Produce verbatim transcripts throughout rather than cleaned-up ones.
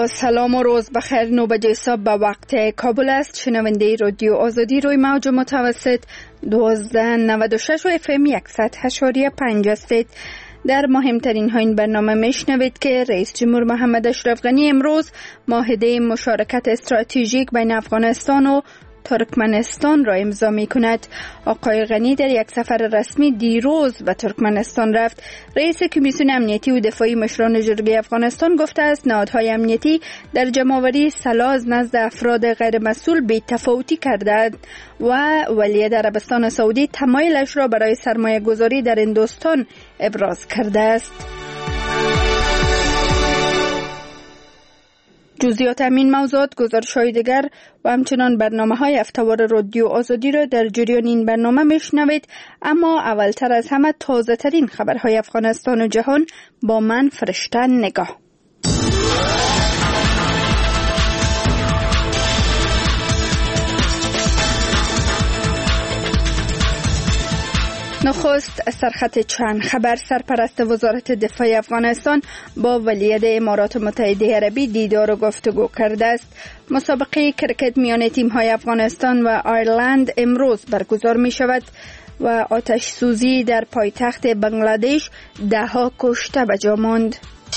سلام و روز بخیر. نو بجه صبح به وقت کابل است. شنونده رادیو آزادی روی موج متوسط دوازده نود و شش و اف ام صد و پنج هستید. در مهمترین ها این برنامه میشنوید که رئیس جمهور محمد اشرف غنی امروز معاهده مشارکت استراتژیک بین افغانستان و ترکمنستان را امضا می کند. آقای غنی در یک سفر رسمی دیروز به ترکمنستان رفت. رئیس کمیسیون امنیتی و دفاعی مشران جرگه افغانستان گفته است نهادهای امنیتی در جمع‌آوری سلاح نزد افراد غیر مسئول بی تفاوتی کردند و ولیعهد عربستان سعودی تمایلش را برای سرمایه گذاری در هندوستان ابراز کرده است. جزئیات همین موضوعات، گزارش‌های دیگر و همچنان برنامه‌های هفته‌وار رادیو آزادی را در جریان این برنامه میشنوید. اما اولتر از همه تازه‌ترین خبرهای افغانستان و جهان با من فرشته نگاه. نخست سرخط چند خبر. سرپرست وزارت دفاع افغانستان با ولیعهد امارات متحده عربی دیدار و گفتگو کرده است. مسابقه کرکت میان تیم‌های افغانستان و آیرلند امروز برگزار می شود و آتش سوزی در پایتخت بنگلادش ده ها کشته به جا ماند.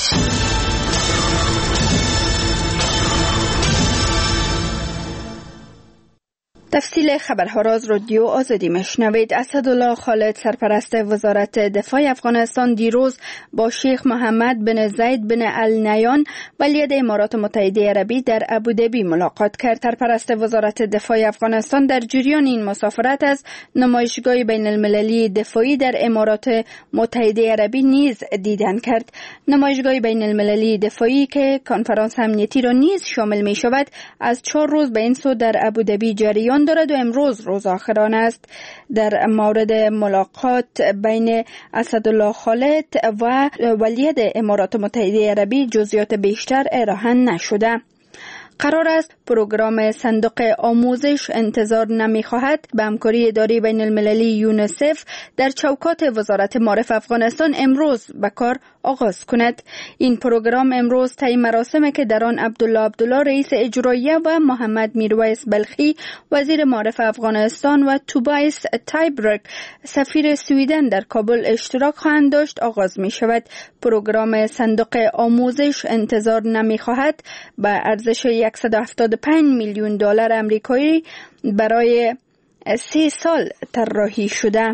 تفصیل خبرها را از رادیو آزادی میشنوید. اسدالله خالد سرپرست وزارت دفاع افغانستان دیروز با شیخ محمد بن زید بن النیان ولیعهد امارات متحده عربی در ابوظبی ملاقات کرد. سرپرست وزارت دفاع افغانستان در جریان این مسافرت از نمایشگاه بین المللی دفاعی در امارات متحده عربی نیز دیدن کرد. نمایشگاه بین المللی دفاعی که کنفرانس امنیتی را نیز شامل می شود از چهار روز به این سو در ابوظبی جریان دارد و امروز روز آخران است. در مورد ملاقات بین اسدالله خالد و ولیعهد امارات متحده عربی جزئیات بیشتر ارائه نشده. قرار است پروگرام صندوق آموزش انتظار نمی‌خواهد به همکاری اداره بین المللی یونیسف در چوکات وزارت معارف افغانستان امروز به کار آغاز کند. این پروگرام امروز طی مراسمی که در آن عبدالله عبدالله رئیس اجراییه و محمد میرویس بلخی وزیر معارف افغانستان و توبایس تایبرگ سفیر سویدن در کابل اشتراک خواهند داشت آغاز می شود. پروگرام صندوق آموزش انتظار نمی‌خواهد به ارزش صد و هفتاد و پنج میلیون دلار آمریکایی برای سه سال طراحی شده.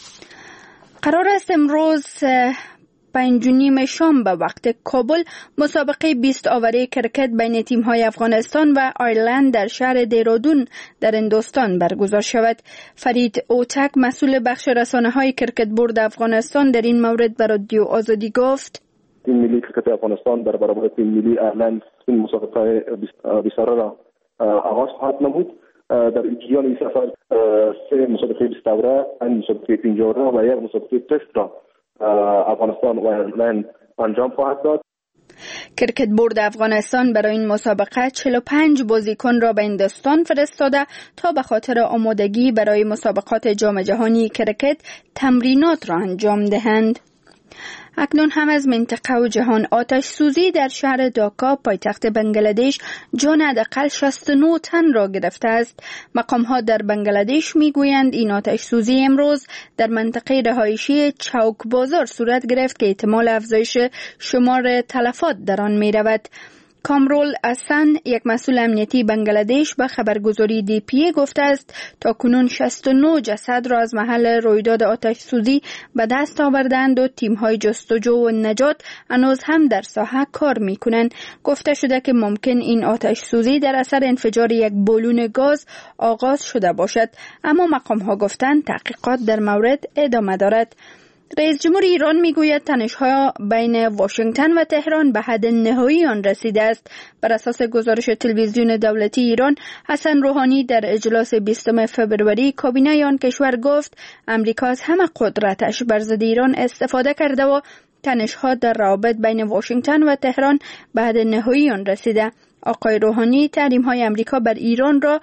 قرار است امروز پنج و نیم شام به وقت کابل مسابقه بیست آوری کرکت بین تیم‌های افغانستان و آیرلند در شهر دیرودون در هندوستان برگزار شود. فرید اوتک مسئول بخش رسانه‌های کرکت بورد افغانستان در این مورد به رادیو آزادی گفت: تیم ملی کرکت افغانستان در برابر تیم ملی آیرلند این مسابقه بیست را آغاز خواهد نمود. در جریان این سفر سه مسابقه بیست اوره، این مسابقه پنج اوره و یک مسابقه تست را افغانستان و آیرلند انجام خواهد داد. کرکت بورد افغانستان برای این مسابقه چهل و پنج بازیکن را به هندوستان فرستاده تا به خاطر آمادگی برای مسابقات جام جهانی کرکت تمرینات را انجام دهند. اکنون هم از منطقه و جهان. آتش سوزی در شهر داکا پایتخت بنگلادش جان حداقل شصت و نه تن را گرفته است. مقام ها در بنگلادش میگویند این آتش سوزی امروز در منطقه رهایشی چوک بازار صورت گرفت که احتمال افزایش شمار تلفات در آن می رود. کامرول اسن یک مسئول امنیتی بنگلادش به خبرگزاری دی پی گفته است تا کنون شصت و نه جسد را از محل رویداد آتش سوزی به دست آوردند و تیم‌های جستجو و نجات هنوز هم در ساحه کار می‌کنند. گفته شده که ممکن این آتش سوزی در اثر انفجار یک بالون گاز آغاز شده باشد، اما مقام‌ها گفتند تحقیقات در مورد ادامه دارد. رئیس جمهور ایران میگوید تنش‌ها بین واشنگتن و تهران به حد نهایی آن رسیده است. بر اساس گزارش تلویزیون دولتی ایران، حسن روحانی در اجلاس بیستم فوریه کابینه آن کشور گفت امریکا از همه قدرتش بر ضد ایران استفاده کرده و تنش‌ها در روابط بین واشنگتن و تهران به حد نهایی آن رسیده. آقای روحانی تحریم‌های امریکا بر ایران را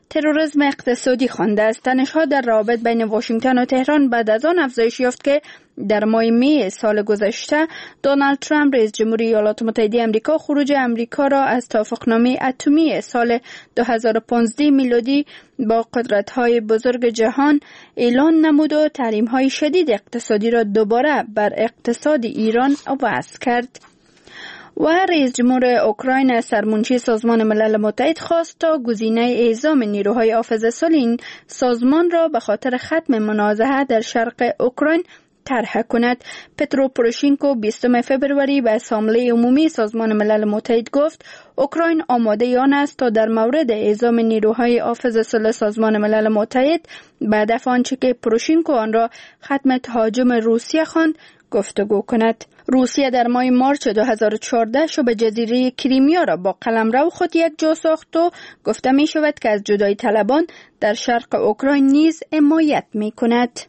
تروریسم اقتصادی خوانده است. تنش‌ها در روابط بین واشنگتن و تهران بعد از آن افزایش یافت که در ماه می سال گذشته دونالد ترامپ رئیس جمهوری ایالات متحده آمریکا خروج آمریکا را از توافقنامه اتمی سال دو هزار و پانزده میلادی با قدرت‌های بزرگ جهان اعلان نمود و تحریم‌های شدید اقتصادی را دوباره بر اقتصاد ایران وضع کرد. و رئیس جمهور اوکراین از سرمنشی سازمان ملل متحد خواست تا گزینه اعزام نیروهای حافظه‌ساز این سازمان را به خاطر ختم منازعه در شرق اوکراین طرح کند. پترو پوروشنکو بیستم فوریه به اسامبله عمومی سازمان ملل متحد گفت اوکراین آماده آن است تا در مورد اعزام نیروهای حافظه‌ساز سازمان ملل متحد بعد از آنچه که پوروشنکو آن را ختم تهاجم روسیه خواند گفتگو کند. روسیه در ماه مارچ دو هزار و چهارده شبه جزیره کریمیا را با قلمرو خود یک جا ساخت و گفته می شود که از جدایی طلبان در شرق اوکراین نیز حمایت می کند.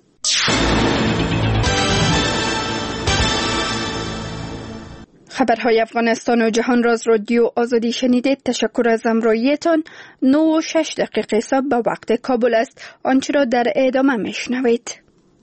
خبرهای افغانستان و جهان راز رادیو آزادی شنیدید. تشکر از همراهیتان. نه و شش دقیقه صبح به وقت کابل است. آنچه را در ادامه میشنوید.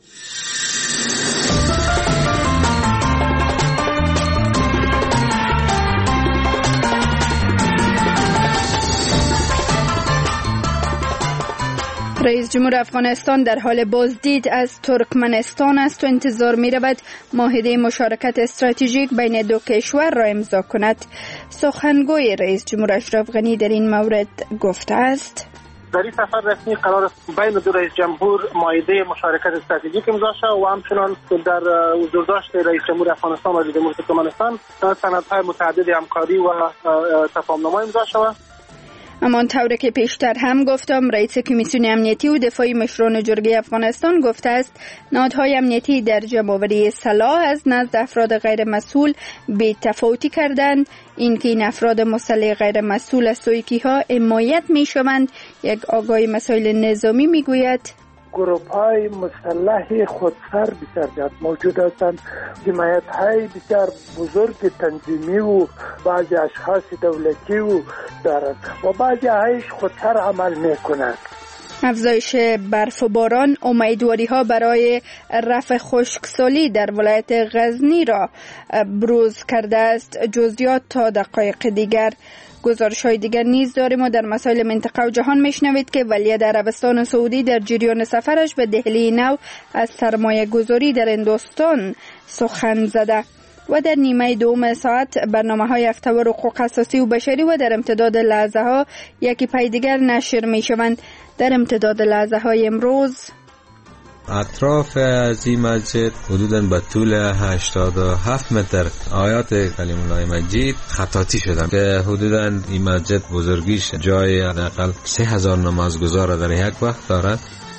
رئیس جمهور افغانستان در حال بازدید از ترکمنستان است و انتظار می رود معاهده مشارکت استراتژیک بین دو کشور را امضا کند. سخنگوی رئیس جمهور اشرف غنی در این مورد گفته است: در این سفر رسمی قرار است بین دو رئیس جمهور معاهده مشارکت استراتژیک امضا شود و همچنان در حضورداشت رئیس جمهور افغانستان و رئیس جمهور ترکمنستان سندهای متعدد همکاری و تفاهم‌نامه امضا شود. همان طوری که پیشتر هم گفتم، رئیس کمیسیون امنیتی و دفاعی مشران جرگه افغانستان گفته است نهادهای امنیتی در جمع‌آوری سلاح از نزد افراد غیر مسئول بی تفاوتی کردند. اینکه این افراد مسلح غیر مسئول از سوی کیها حمایت می‌شوند. یک آگاهی مسائل نظامی میگوید گروه‌های مسلح خودسر بسیار زیاد موجود هستند. جمعیت‌های بسیار بزرگ تنظیمی و بعضی اشخاص دولتی و دارند و بعضی هایش خودسر عمل می‌کنند. افزایش برف و باران امیدواری‌ها برای رفع خشکسالی در ولایت غزنی را بروز کرده است. جزئیات تا دقایق دیگر. گزارش‌های دیگر نیز داریم و در مسائل منطقه و جهان میشنوید که ولیعهد عربستان سعودی در جریان سفرش به دهلی نو از سرمایه گذاری در هندوستان سخن زده. و در نیمه دوم ساعت برنامه‌های هفته‌وار حقوق اساسی و بشری و در امتداد لحظه‌ها یکی پای دیگر نشر می‌شوند. در امتداد لحظه‌های امروز اطراف از این مسجد حدوداً به طول هشتاد و هفت متر آیات کلیم الله مجید خطاطی شدن که حدوداً این مسجد بزرگیش جای حداقل سه هزار نمازگزار در یک وقت دارد.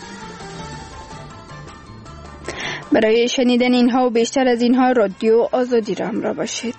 برای شنیدن اینها و بیشتر از اینها رادیو آزادی را همراه باشید.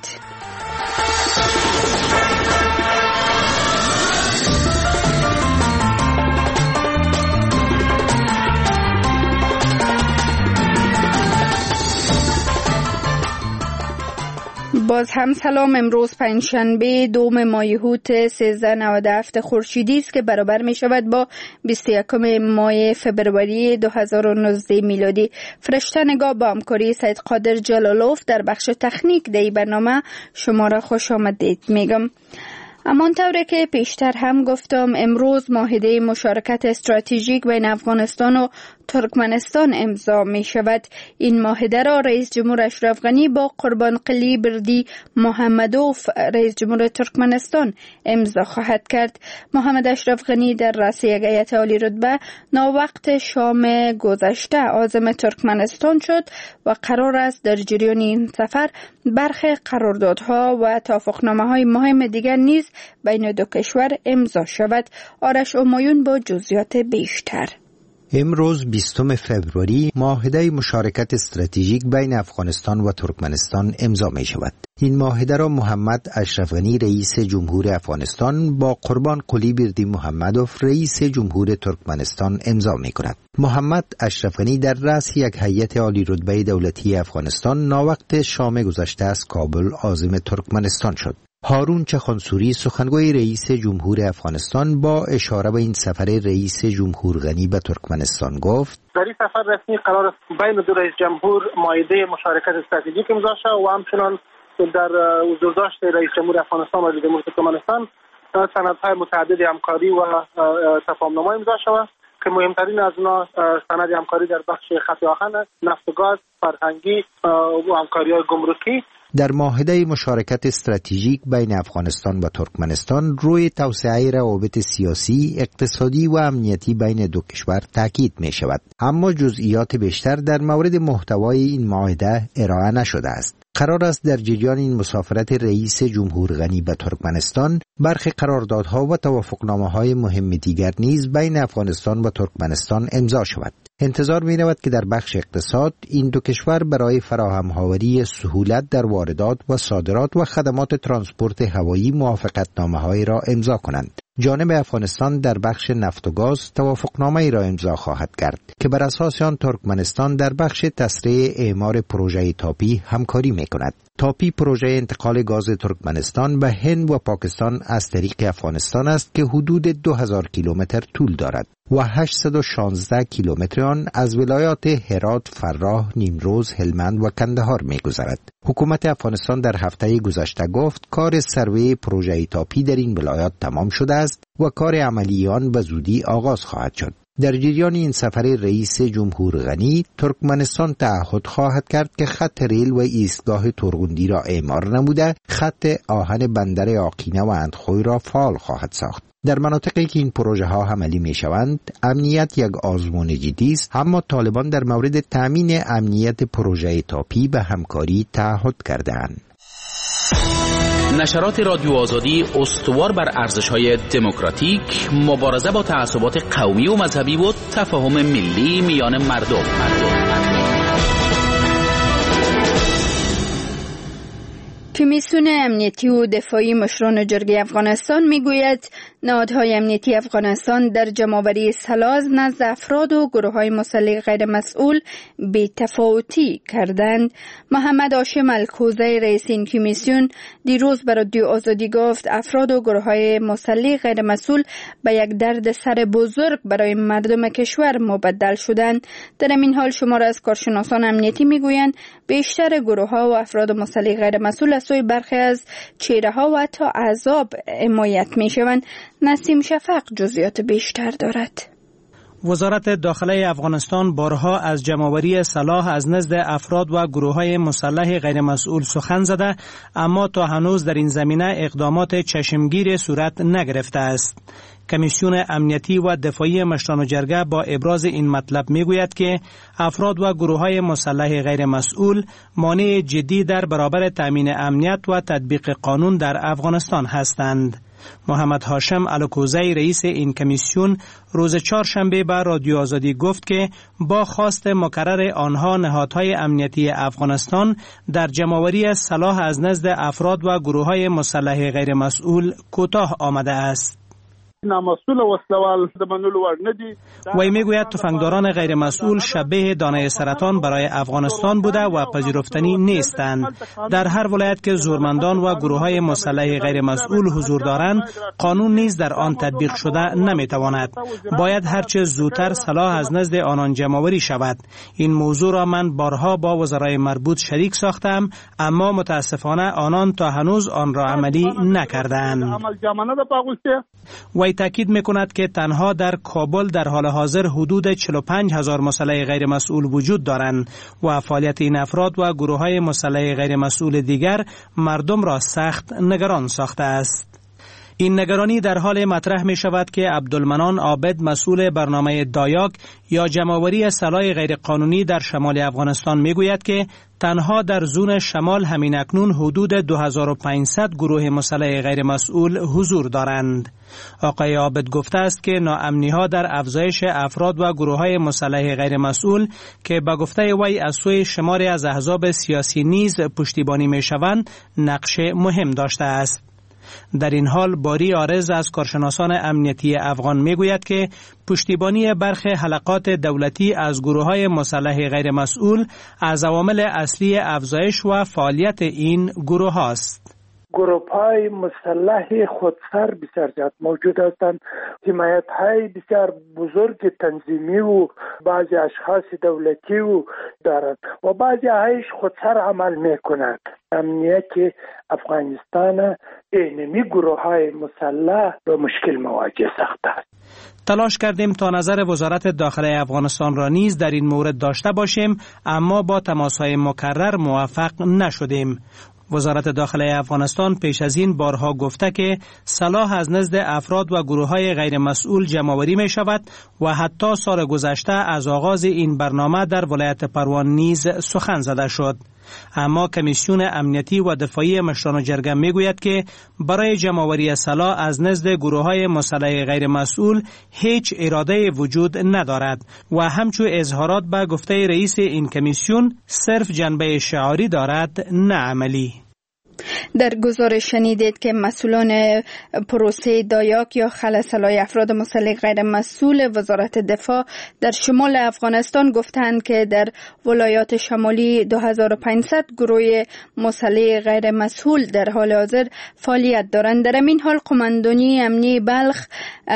باز هم سلام. امروز پنجشنبه دوم ماه هوت سیزده نود و هفت خورشیدی است که برابر می شود با بیست و یکم ماه فبروری دو هزار و نوزده میلادی. فرشته نگاه با همکاری سید قادر جلالوف در بخش تکنیک دی برنامه شما را خوش آمدید میگم. همانطوری که پیشتر هم گفتم امروز معاهده مشارکت استراتژیک بین افغانستان و ترکمنستان امضا می شود. این معاهده را رئیس جمهور اشرف غنی با قربانقلی بردی محمدوف رئیس جمهور ترکمنستان امضا خواهد کرد. محمد اشرف غنی در رأس یک هیئت عالی رتبه ناوقت شام گذشته عازم ترکمنستان شد و قرار است در جریان این سفر برخی قراردادها و توافقنامه‌های مهم دیگر نیز بین دو کشور امضا شود. آرش همایون با جزئیات بیشتر. امروز بیستم فوریه معاهده مشارکت استراتژیک بین افغانستان و ترکمنستان امضا می شود. این معاهده را محمد اشرف غنی رئیس جمهور افغانستان با قربان قلی بردی محمدوف رئیس جمهور ترکمنستان امضا می کند. محمد اشرف غنی در رأس یک هیئت عالی رتبه دولتی افغانستان ناوقت شام گذشته از کابل عازم ترکمنستان شد. هارون چخانسوری سخنگوی رئیس جمهور افغانستان با اشاره به این سفر رئیس جمهور غنی به ترکمنستان گفت: در این سفر رسمی قرار است بین دو رئیس جمهور مائده مشارکت استراتژیک امضا شود و همچنان در حضورداشت رئیس جمهور افغانستان و جمهوری ترکمنستان سندهای متعدد همکاری و تفاهم‌نامه امضا شود که مهمترین از آنها سند همکاری در بخش خط آهن، نفت و گاز، فرهنگی و همکاری‌های گمرکی. در معاهده مشارکت استراتژیک بین افغانستان و ترکمنستان روی توسعه روابط سیاسی، اقتصادی و امنیتی بین دو کشور تاکید می شود، اما جزئیات بیشتر در مورد محتوای این معاهده ارائه نشده است. قرار است در جریان این مسافرت رئیس جمهور غنی به ترکمنستان برخی قراردادها و توافقنامه‌های مهم دیگر نیز بین افغانستان و ترکمنستان امضا شود. انتظار می رود که در بخش اقتصاد این دو کشور برای فراهم‌آوری سهولت در واردات و صادرات و خدمات ترانسپورت هوایی موافقتنامه‌هایی را امضا کنند. جانب افغانستان در بخش نفت و گاز توافقنامه‌ای را امضا خواهد کرد که بر اساس آن ترکمنستان در بخش تسریع اعمار پروژه تاپی همکاری می‌کند. تاپی پروژه انتقال گاز ترکمنستان به هند و پاکستان از طریق افغانستان است که حدود دو هزار کیلومتر طول دارد و هشتصد و شانزده کیلومتر آن از ولایات هرات، فراه، نیمروز، هلمند و کندهار می‌گذرد. حکومت افغانستان در هفته گذشته گفت کار سروی پروژه تاپی در این ولایات تمام شده است و کار عملی آن به زودی آغاز خواهد شد. در جریان این سفر رئیس جمهور غنی، ترکمنستان تعهد خواهد کرد که خط ریل و ایستگاه تورغوندی را اعمار نموده، خط آهن بندر آقینه و اندخوی را فعال خواهد ساخت. در مناطقی که این پروژه ها عملی می شوند، امنیت یک آزمون جدی است، اما طالبان در مورد تامین امنیت پروژه تاپی به همکاری تعهد کرده‌اند. نشرات رادیو آزادی استوار بر ارزش‌های دموکراتیک، مبارزه با تعصبات قومی و مذهبی و تفاهم ملی میان مردم. مردم. کمیسیون امنیتی و دفاعی مشران جرگه افغانستان میگوید نهادهای امنیتی افغانستان در جمع‌آوری سلاح نزد افراد و گروه‌های مسلح غیر مسئول بی‌تفاوتی کردند. محمد هاشم الکوزی رئیس این کمیسیون دیروز به رادیو آزادی گفت افراد و گروه‌های مسلح غیر مسئول به یک درد سر بزرگ برای مردم کشور مبدل شدند. در این حال شمار از کارشناسان امنیتی میگویند بیشتر گروه‌ها و افراد مسلح غیر مسئول از سوی برخی از چهره‌ها و حتی احزاب حمایت می‌شوند. نسیم شفق جزئیات بیشتر دارد. وزارت داخله افغانستان بارها از جمع‌آوری سلاح از نزد افراد و گروه‌های مسلح غیر مسئول سخن زده، اما تا هنوز در این زمینه اقدامات چشمگیر صورت نگرفته است. کمیسیون امنیتی و دفاعی مشران جرگه با ابراز این مطلب میگوید که افراد و گروه‌های مسلح غیر مسئول مانع جدی در برابر تامین امنیت و تطبیق قانون در افغانستان هستند. محمد هاشم الکوزی رئیس این کمیسیون روز چهارشنبه به رادیو آزادی گفت که با خواست مکرر آنها نهادهای امنیتی افغانستان در جمع‌آوری سلاح از نزد افراد و گروه‌های مسلح غیر مسئول کوتاه آمده است. نامسئول و وسلوال د منلو وړ نه دي. وی میگوید تفنگداران غیر مسئول شبیه دانه سرطان برای افغانستان بوده و پذیرفتنی نیستند. در هر ولایت که زورمندان و گروه‌های مسلح غیر مسئول حضور دارند، قانون نیز در آن تطبیق شده نمیتواند. باید هرچه زودتر سلاح از نزد آنان جمع‌آوری شود. این موضوع را من بارها با وزرای مربوط شریک ساختم، اما متاسفانه آنان تا هنوز آن را عملی نکردند. وی تاکید میکند که تنها در کابل در حال حاضر حدود چهل و پنج هزار مسلح غیر مسئول وجود دارند و فعالیت این افراد و گروه‌های مسلح غیر مسئول دیگر مردم را سخت نگران ساخته است. این نگرانی در حال مطرح می شود که عبدالمنان عابد مسئول برنامه دایاک یا جمع‌آوری سلاح غیر قانونی در شمال افغانستان می گوید که تنها در زون شمال همین اکنون حدود دو هزار و پانصد گروه مسلح غیر مسئول حضور دارند. آقای عابد گفته است که ناامنی‌ها در افزایش افراد و گروه‌های مسلح غیر مسئول که به گفته وی از سوی شماری از احزاب سیاسی نیز پشتیبانی می‌شوند نقش مهم داشته است. در این حال باری عارض از کارشناسان امنیتی افغان میگوید که پشتیبانی برخی حلقات دولتی از گروه‌های مسلح غیر مسئول از عوامل اصلی افزایش و فعالیت این گروه است. گروه‌های مسلح خودسر بسیار زیاد موجود هستند. حمایت‌های بسیار بزرگ تنظیمی و بعضی اشخاص دولتی و دارند و بعضی هایش خودسر عمل می‌کنند. امنیت افغانستان اینمی گروه‌های مسلح با مشکل مواجه ساخته است. تلاش کردیم تا نظر وزارت داخله افغانستان را نیز در این مورد داشته باشیم، اما با تماس‌های مکرر موفق نشدیم. وزارت داخله افغانستان پیش از این بارها گفته که سلاح از نزد افراد و گروه‌های غیر مسئول جمع‌آوری می شود و حتی سال گذشته از آغاز این برنامه در ولایت پروان نیز سخن زده شد. اما کمیسیون امنیتی و دفاعی مشران جرگه می گوید که برای جمع‌آوری سلاح از نزد گروه‌های مسلح غیر مسئول هیچ اراده وجود ندارد و همچون اظهارات به گفته رئیس این کمیسیون صرف جنبه شعاری دارد، نه عملی. در گزارش شنیدید که مسئولان پروسه دایاک یا خلع افراد مسلح غیر مسئول وزارت دفاع در شمال افغانستان گفتند که در ولایات شمالی دو هزار و پانصد گروه مسلح غیر مسئول در حال حاضر فعالیت دارند. در این حال قماندانی امنی بلخ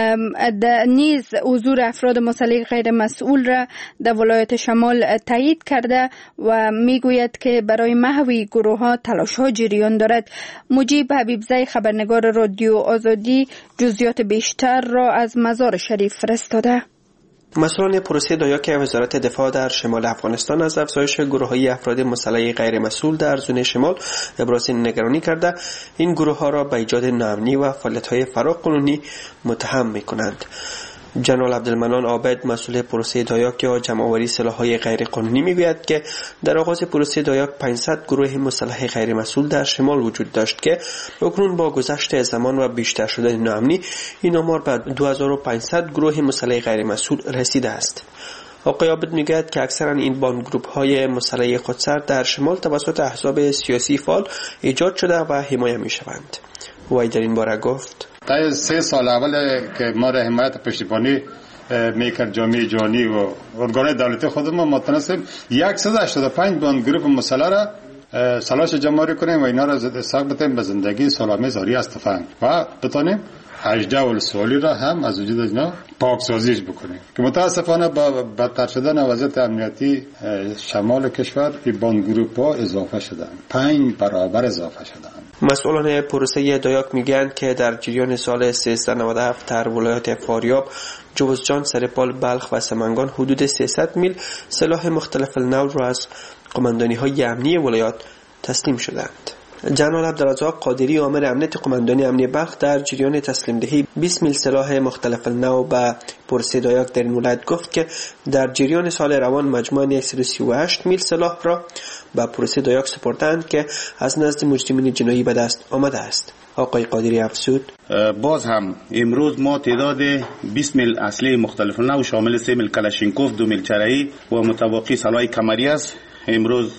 نیز حضور افراد مسلح غیر مسئول را در ولایت شمال تایید کرده و میگوید که برای محو گروه ها تلاش ها جریان دارد. مجیب حبیبزی خبرنگار رادیو آزادی جزئیات بیشتر را از مزار شریف فرستاده. مسئولان پروسه دایاک وزارت دفاع در شمال افغانستان از افزایش گروه‌های افراد مسلح غیر مسئول در زون شمال ابراز نگرانی کرده این گروه‌ها را به ایجاد ناامنی و فعالیت‌های فراقانونی متهم می‌کنند. جنرال عبدالمنان عابد مسئول پروسه دایاک یا جمع‌آوری سلاح‌های غیر قانونی میگوید که در آغاز پروسه دایاک پانصد گروه مسلح غیر مسئول در شمال وجود داشت که اکنون با گذشت زمان و بیشتر شدن ناامنی این آمار به دو هزار و پانصد گروه مسلح غیر مسئول رسیده است. آقای عابد میگوید که اکثرا این بانگروپ‌های مسلح خودسر در شمال توسط احزاب سیاسی فعال ایجاد شده و حمایت می‌شوند. وی در این باره گفت: تا سه سال اول که ما را حمایت پشتیبانی میکرد جامعه جهانی و ارگان‌های دولتی خودمون ما تونستیم صد و هشتاد و پنج بان گروه مسلح را سلاح جمع‌آوری کنیم و اینا را ساق بتیم به زندگی سال‌آمیز آری از تفنگ و بتونیم هجده ولسوالی را هم از وجود اینا پاکسازیش بکنیم که متاسفانه با بدتر شدن وضعیت امنیتی شمال کشور این بان گروه‌ها اضافه شدن، پنج برابر اضافه شدن. مسئولان پروسه دایاک میگن که در جریان سال سیصد و نود و هفت در ولایات فاریاب، جوزجان، سرپال، بلخ و سمنگان حدود سیصد میل سلاح مختلف النوع را از قماندانی‌های امنی ولایات تسلیم شدند. جنرال عبدالرزاق قادری آمر امنیت قماندانی امنی بلخ در جریان تسلیم دهی بیست میل سلاح مختلف النوع به پروسه دایاک در این ولایت گفت که در جریان سال روان مجموعاً صد و سی و هشت میل سلاح را به پروسه دایاک سپردند که از نزد مجرمین جنایی به دست آمده است. آقای قادری افزود: باز هم امروز ما تعداد بیست میل اسلحه مختلف النوع شامل سه میل کلاشینکوف، دو میل چرایی و متوقی سلاح کمری است امروز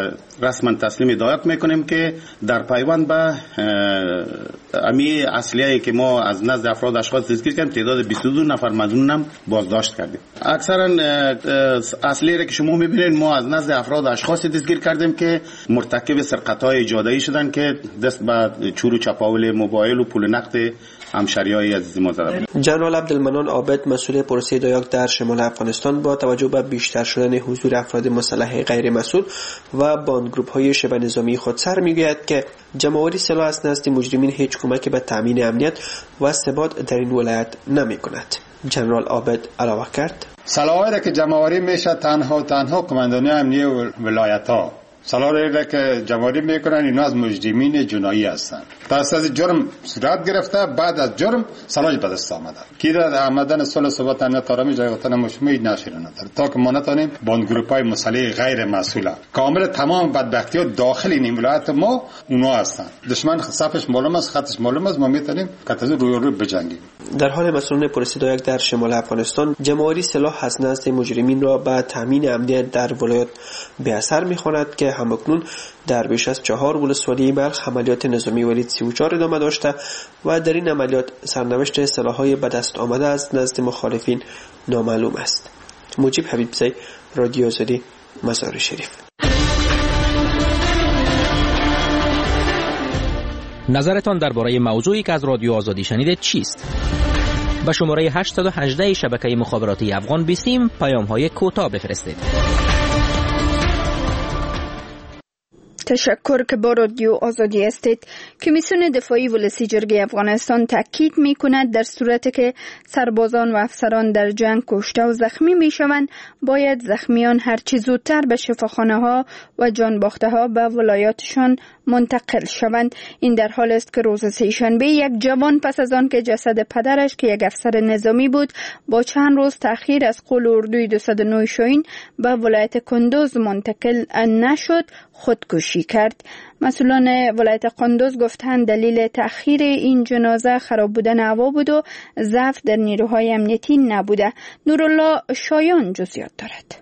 رسما تسلیم دایاک میکنیم که در پیوند به امی اسلحه‌ای که ما از نزد افراد اشخاص تذکیر کردیم تعداد بیست و دو نفر مظنون هم بازداشت کردیم. اکثرا اسلحه‌ای را که شما میبینید ما از نزد افراد اشخاص تذکیر کردیم که مرتکب سرقت‌های ایجادی شدن که دست به چور و چپاول موبایل و پول نقد همشریای عزیز ما زدن. جنرال عبدالمنان عابد مسئول پروسه دایاک در شمال افغانستان با توجه به بیشتر شدن حضور افراد مسلح غیر مسئول و باندگروپ‌های شبه نظامی خودسر میگوید که جمع‌آوری سلاح از نزد مجرمین هیچ کمکی به تامین امنیت و ثبات در این ولایت نمی‌کند. جنرال عابد علاوه کرد: سلاحی را که جمع‌آوری میشه تنها تنها قماندانی امنیه ولایت‌ها سلاحی را که جمع‌آوری میکنن اینا از مجرمین جنایی هستند. پس از جرم صورت گرفته بعد از جرم سلاح به دست آمده که در آمدن سال صحبت امنیت آرامی جایگاه مشمول نشیره نداره تا که ما نتونیم باند گروپ‌های مسلح غیر مسئول کامل تمام بدبختی‌ها داخل این ولایت ما اونا هستند. دشمن صفش معلوم است، خطش معلوم است، ما میتونیم کتازو روی روی بجنگیم. در حال مسئولان پروسه دایاک در شمال افغانستان جمع‌آوری سلاح از نزد مجرمین را به تامین امنیت در ولایت به اثر می‌خواند که همکنون در بیش از چهار ولسوالی بلخ عملیات نظامی ولید سی و چهار ادامه داشته و در این عملیات سرنوشت سلاح‌های به دست آمده از نزد مخالفین نامعلوم است. مجیب حبیبزی، رادیو آزادی، مزار شریف. نظرتان درباره موضوعی که از رادیو آزادی شنیدید چیست؟ به شماره هشت یک هشت شبکه مخابراتی افغان بیستیم پیام های کوتاه بفرستید. تشکر که با رادیو آزادی هستید. کمیسیون دفاعی ولسی جرگه افغانستان تاکید می کند در صورتی که سربازان و افسران در جنگ کشته و زخمی می شوند باید زخمیان هرچی زودتر به شفاخانه ها و جانباخته ها به ولایاتشان منتقل شوند. این در حال است که روز سه‌شنبه یک جوان پس از آن که جسد پدرش که یک افسر نظامی بود با چند روز تأخیر از قول اردوی دویست و نه شاهین به ولایت کندوز منتقل نشد خودکشی کرد. مسئولان ولایت کندوز گفتند دلیل تأخیر این جنازه خراب بودن هوا بود و ضعف در نیروهای امنیتی نبوده. نورالله شایان جزئیات دارد.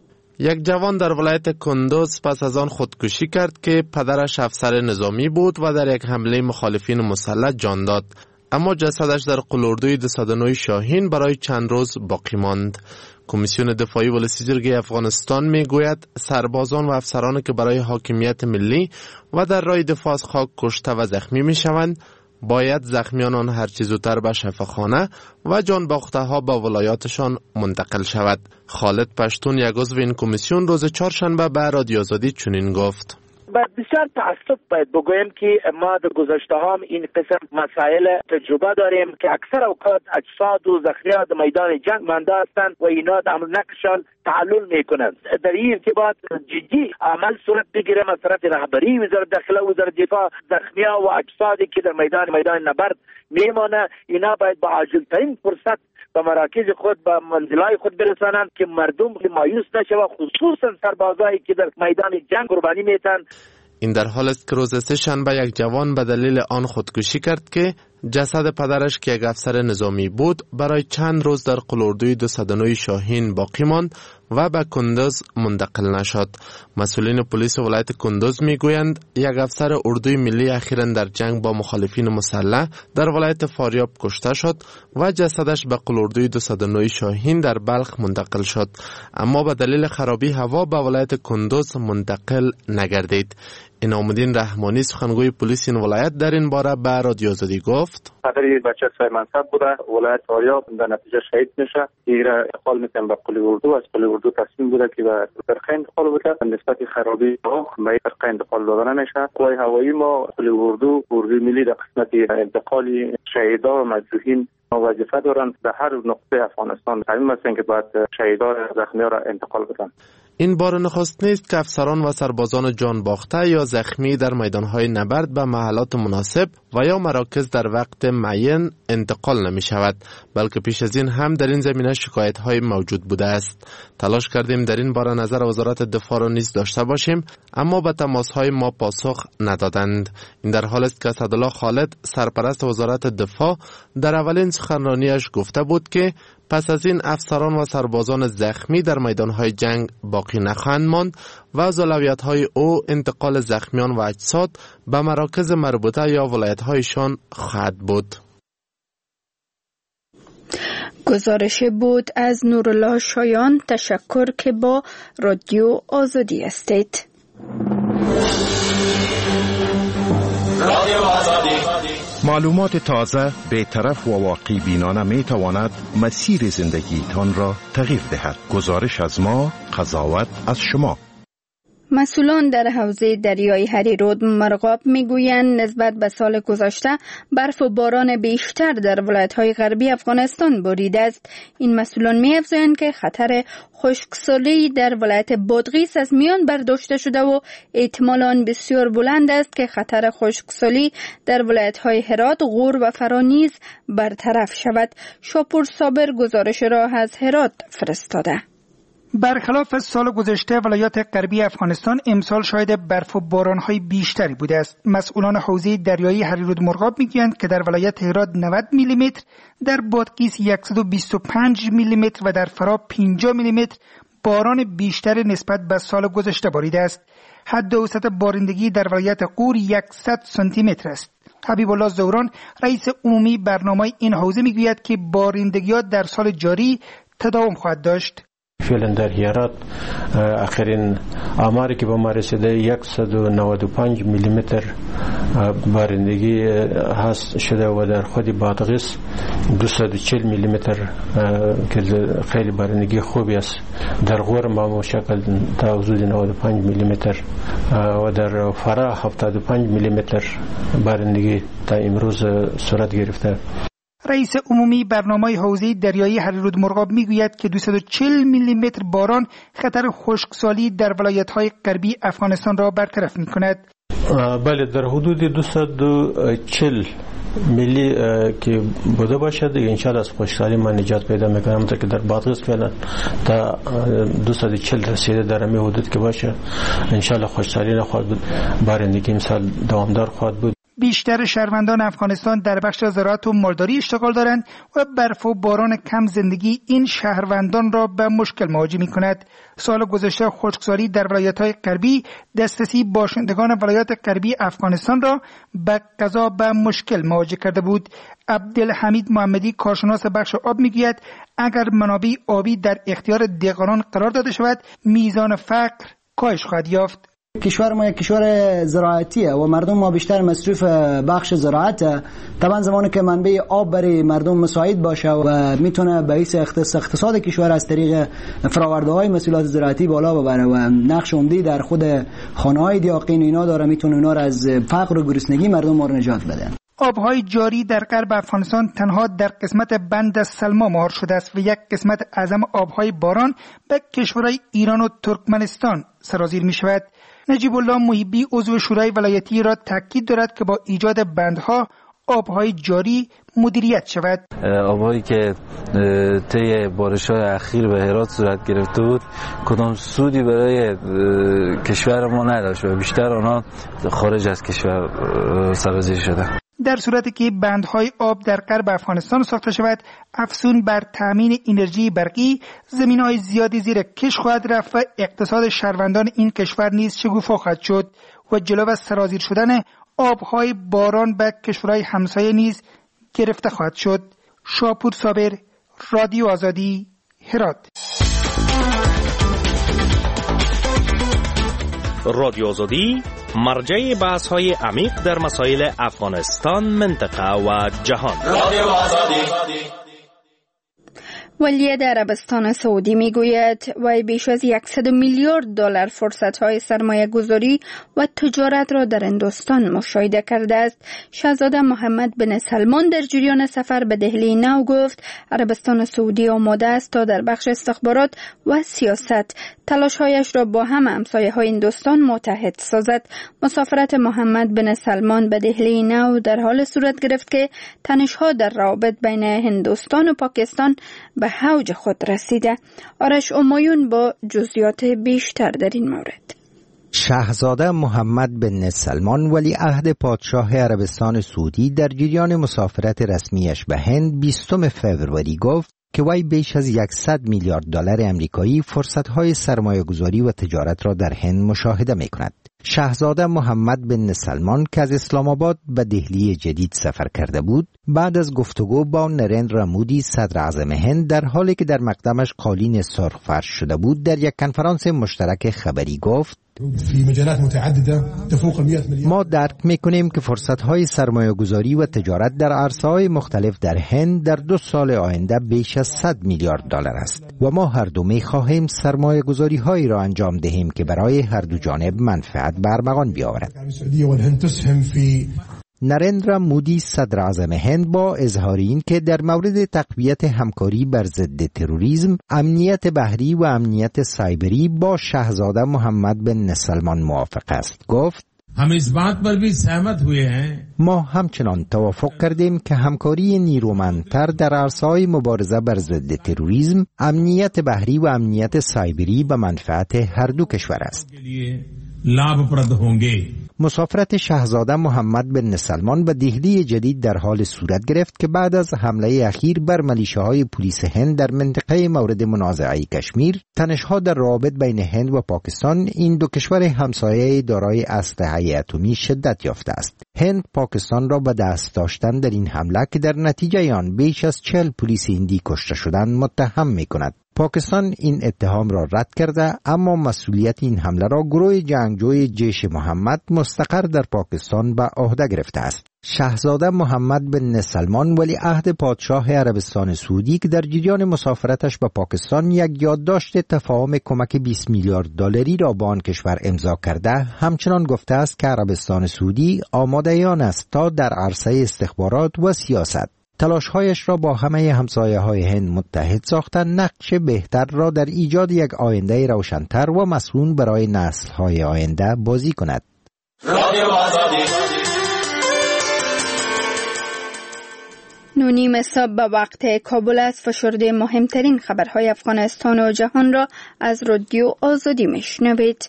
یک جوان در ولایت کندوز پس از آن خودکشی کرد که پدرش افسر نظامی بود و در یک حمله مخالفین مسلح جان داد، اما جسدش در قلوردوی دویست و نه شاهین برای چند روز باقی ماند. کمیسیون دفاعی ولسی جرگه افغانستان می گوید سربازان و افسرانی که برای حاکمیت ملی و در راه دفاع از خاک کشته و زخمی می شوند باید زخمیان آن هرچی زودتر به شفاخانه و جان باخته ها به ولایاتشان منتقل شود. خالد پشتون یک عضو این کمیسیون روز چهارشنبه به رادیو آزادی چنین گفت: با بسیار تأسف باید بگویم که ما در گذشته هم این قسم مسائل تجربه داریم که اکثر اوقات اجساد و زخمیان در میدان جنگ مانده هستند و اینا در نقشان تعلل میکنند. در این ارتباط جدی عمل صورت بگیریم از طرف رهبری وزارت داخله و وزارت دفاع. زخمیان و اجسادی که در میدان میدان نبرد میمانه اینا باید با عاجل ترین فرصت به مراکز خود به منزلای خود برسانند که مردم مایوس نشه و خصوصا سربازایی که در میدان جنگ قربانی میتن. این در حال است که روز سه شنبه یک جوان به دلیل آن خودکشی کرد که جسد پدرش که یک افسر نظامی بود برای چند روز در قلوردوی دویست و نه شاهین باقی ماند و به کندوز منتقل نشد. مسئولین پلیس ولایت کندوز میگویند یک افسر اردوی ملی اخیراً در جنگ با مخالفین مسلح در ولایت فاریاب کشته شد و جسدش به قلوردوی دویست و نه شاهین در بلخ منتقل شد، اما به دلیل خرابی هوا به ولایت کندوز منتقل نگردید. انعام‌الدین رحمانی سخنگوی پلیس این ولایت در این باره به رادیو آزادی گفت: پدر بچه سای منصب بوده، ولایت فاریاب در نتیجه شهید میشه. این را اقال میکنم به قلی اردو. از قلی اردو تصمیم بوده که به فرقه انتقال بده. نسبت خرابی ها به فرقه انتقال دادن نشه. قوای هوایی ما قلی اردو اردوی ملی در قسمت انتقال شهیدا و مجروحین وظیفه دارند. در هر نقطه افغانستان تعیین هستند که باید شهیدا و زخمیان را انتقال بدن. این بار نخست نیست که افسران و سربازان جان باخته یا زخمی در میدانهای نبرد به محلات مناسب و یا مراکز در وقت معین انتقال نمی شود، بلکه پیش از این هم در این زمینه شکایت های موجود بوده است. تلاش کردیم در این باره نظر وزارت دفاع را نیز داشته باشیم، اما به تماس های ما پاسخ ندادند. این در حال است که اسدالله خالد سرپرست وزارت دفاع در اولین سخنرانیش گفته بود که پس از این افسران و سربازان زخمی در میدانهای جنگ باقی نخواهند ماند و از اولویت‌های او انتقال زخمیان و اجساد به مراکز مربوطه یا ولایت‌هایشان خواهد بود. گزارش بود از نورالله شایان. تشکر که با رادیو آزادی هستید. رادیو آزادی. معلومات تازه، بی‌طرف و واقعی بینانه می تواند مسیر زندگیتان را تغییر دهد. گزارش از ما، قضاوت از شما. مسئولان در حوزه دریای هریرود مرغاب میگویند نسبت به سال گذشته برف و باران بیشتر در ولایت‌های غربی افغانستان باریده است. این مسئولان می‌افزایند که خطر خشکسالی در ولایت بادغیس از میان برداشته شده و احتمال آن بسیار بلند است که خطر خشکسالی در ولایت‌های هرات، غور و فرانیز برطرف شود. شاپور صابر گزارش را از هرات فرستاده. برخلاف سال گذشته ولایات غربی افغانستان امسال شاهد برف و باران‌های بیشتری بوده است. مسئولان حوزه دریایی هریرود مرغاب میگویند که در ولایت هرات نود میلی متر، در بادغیس صد و بیست و پنج میلی متر و در فرا پنجاه میلی متر باران بیشتر نسبت به سال گذشته باریده است. حد اوسط بارندگی در ولایت غور صد سانتی متر است. حبیب الله زوران رئیس عمومی برنامه این حوزه میگوید که بارندگی‌ها در سال جاری تداوم خواهد داشت. فعلا در هرات آخرین آماری که به ما رسیده صد و نود و پنج میلیمتر بارندگی هست شده و در خود بادغیس دویست و چهل میلیمتر که خیلی بارندگی خوبی است. در غور ما مشکل تا حدود نود و پنج میلیمتر و در فرا هفتاد و پنج میلیمتر بارندگی تا امروز صورت گرفته. رئیس عمومی برنامه حوزه دریایی هریرود مرغاب میگوید که دویست و چهل میلیمتر باران خطر خشکسالی در ولایت‌های غربی افغانستان را برطرف می‌کند. بله، در حدود دویست و چهل میلی که بوده باشد انشاءالله از خشکسالی ما نجات پیدا میکنم. همونطور که در بادغیس فعلا تا دویست و چهل رسیده در همین حدود که باشه انشاءالله خشکسالی نخواهد بود، بارندگی امسال دوامدار خواهد بود. بیشتر شهروندان افغانستان در بخش زراعت و مالداری اشتغال دارند و برف و باران کم زندگی این شهروندان را به مشکل مواجه می کند. سال گذشته خشکسالی در ولایت‌های غربی دسترسی باشندگان ولایات غربی افغانستان را به غذا به مشکل مواجه کرده بود. عبدالحمید محمدی کارشناس بخش آب میگوید اگر منابع آبی در اختیار دهقانان قرار داده شود میزان فقر کاهش خواهد یافت. کشور ما یک کشور زراعتیه و مردم ما بیشتر مصروف بخش زراعت. طبعا زمانی که منبع آب برای مردم مساعد باشه و میتونه باعث اقتصاد کشور از طریق فراورده های محصولات زراعتی بالا ببره و نقش عمده در خود خانه های دیاقین اینا داره، میتونه اینا را از فقر و گرسنگی مردم ما نجات بده. آبهای جاری در غرب افغانستان تنها در قسمت بند سلما مهار شده است و یک قسمت اعظم آبهای باران به کشورهای ایران و ترکمنستان سرازیر می شود. نجیب الله محبی عضو شورای ولایتی را تاکید دارد که با ایجاد بندها آبهای جاری مدیریت شود. آبهایی که طی بارش‌های اخیر به هرات صورت گرفته بود کدام سودی برای کشور ما نداشت و بیشتر آنها خارج از کشور سرازیر شده. در صورتی که بندهای آب در غرب افغانستان ساخته شود، افزون بر تامین انرژی برقی زمینهای زیادی زیر کش خواهد رفت و اقتصاد شهروندان این کشور نیز شکوفا خواهد شد و جلو از سرازیر شدن آبهای باران به کشورهای همسایه نیز گرفته خواهد شد. شاپور صابر، رادیو آزادی، هرات. رادیو آزادی مرجع بحث‌های عمیق در مسائل افغانستان، منطقه و جهان. رادیو آزادی. ولی عربستان سعودی میگوید وی بیش از صد میلیارد دلار فرصت‌های سرمایه گذاری و تجارت را در هندوستان مشاهده کرده است. شاهزاده محمد بن سلمان در جریان سفر به دهلی نو گفت عربستان سعودی آماده است تا در بخش استخبارات و سیاست تلاش‌هایش را با هم همسایه‌های هندوستان متحد سازد. مسافرت محمد بن سلمان به دهلی نو در حال صورت گرفت که تنش‌ها در روابط بین هندوستان و پاکستان به اوج خود رسیده. آرش امایون با جزئیات بیشتر در این مورد. شاهزاده محمد بن سلمان ولی عهد پادشاه عربستان سعودی در جریان مسافرت رسمیش به هند بیستم فوریه گفت که وی بیش از صد میلیارد دلار امریکایی فرصت‌های سرمایه‌گذاری و تجارت را در هند مشاهده می‌کند. شاهزاده محمد بن سلمان که از اسلام آباد به دهلی جدید سفر کرده بود، بعد از گفتگو با نریندرا مودی صدر اعظم هند در حالی که در مقدمش قالین سرخ فرش شده بود، در یک کنفرانس مشترک خبری گفت ما درک میکنیم که فرصت‌های سرمایه‌گذاری و تجارت در عرصه‌های مختلف در هند در دو سال آینده بیش از صد میلیارد دلار است و ما هر دو می‌خواهیم سرمایه‌گذاری‌هایی را انجام دهیم که برای هر دو جانب منفعت به ارمغان بیاورد. نریندرا مودی صدر اعظم هند با اظهار این که در مورد تقویت همکاری بر ضد تروریسم، امنیت بحری و امنیت سایبری با شاهزاده محمد بن سلمان موافق است. گفت ما همچنان توافق کردیم که همکاری نیرومندتر در عرصه‌های مبارزه بر ضد تروریسم، امنیت بحری و امنیت سایبری به منفعت هر دو کشور است. مسافرت شاهزاده محمد بن سلمان به دهلی جدید در حال صورت گرفت که بعد از حمله اخیر بر ملیشه‌های پلیس هند در منطقه مورد منازعه کشمیر، تنش‌ها در روابط بین هند و پاکستان، این دو کشور همسایه دارای اسلحه اتمی، شدت یافته است. هند پاکستان را به دست داشتن در این حمله که در نتیجه آن بیش از چهل پلیس هندی کشته شدند متهم می‌کند. پاکستان این اتهام را رد کرده، اما مسئولیت این حمله را گروه جنگجوی جیش محمد مستقر در پاکستان به عهده گرفته است. شاهزاده محمد بن سلمان ولی عهد پادشاه عربستان سعودی که در جریان مسافرتش به پاکستان یک یادداشت تفاهم کمک بیست میلیارد دلاری را با آن کشور امضا کرده، همچنان گفته است که عربستان سعودی آماده آن است تا در عرصه استخبارات و سیاست تلاش‌هایش را با همه همسایه‌های هند متحد ساخته نقش بهتر را در ایجاد یک آینده روشن‌تر و مسئول برای نسل‌های آینده بازی کند. رادیو آزادی. نونیم صبح به وقت کابل است. فشرده مهمترین خبرهای افغانستان و جهان را از رادیو آزادی میشنوید.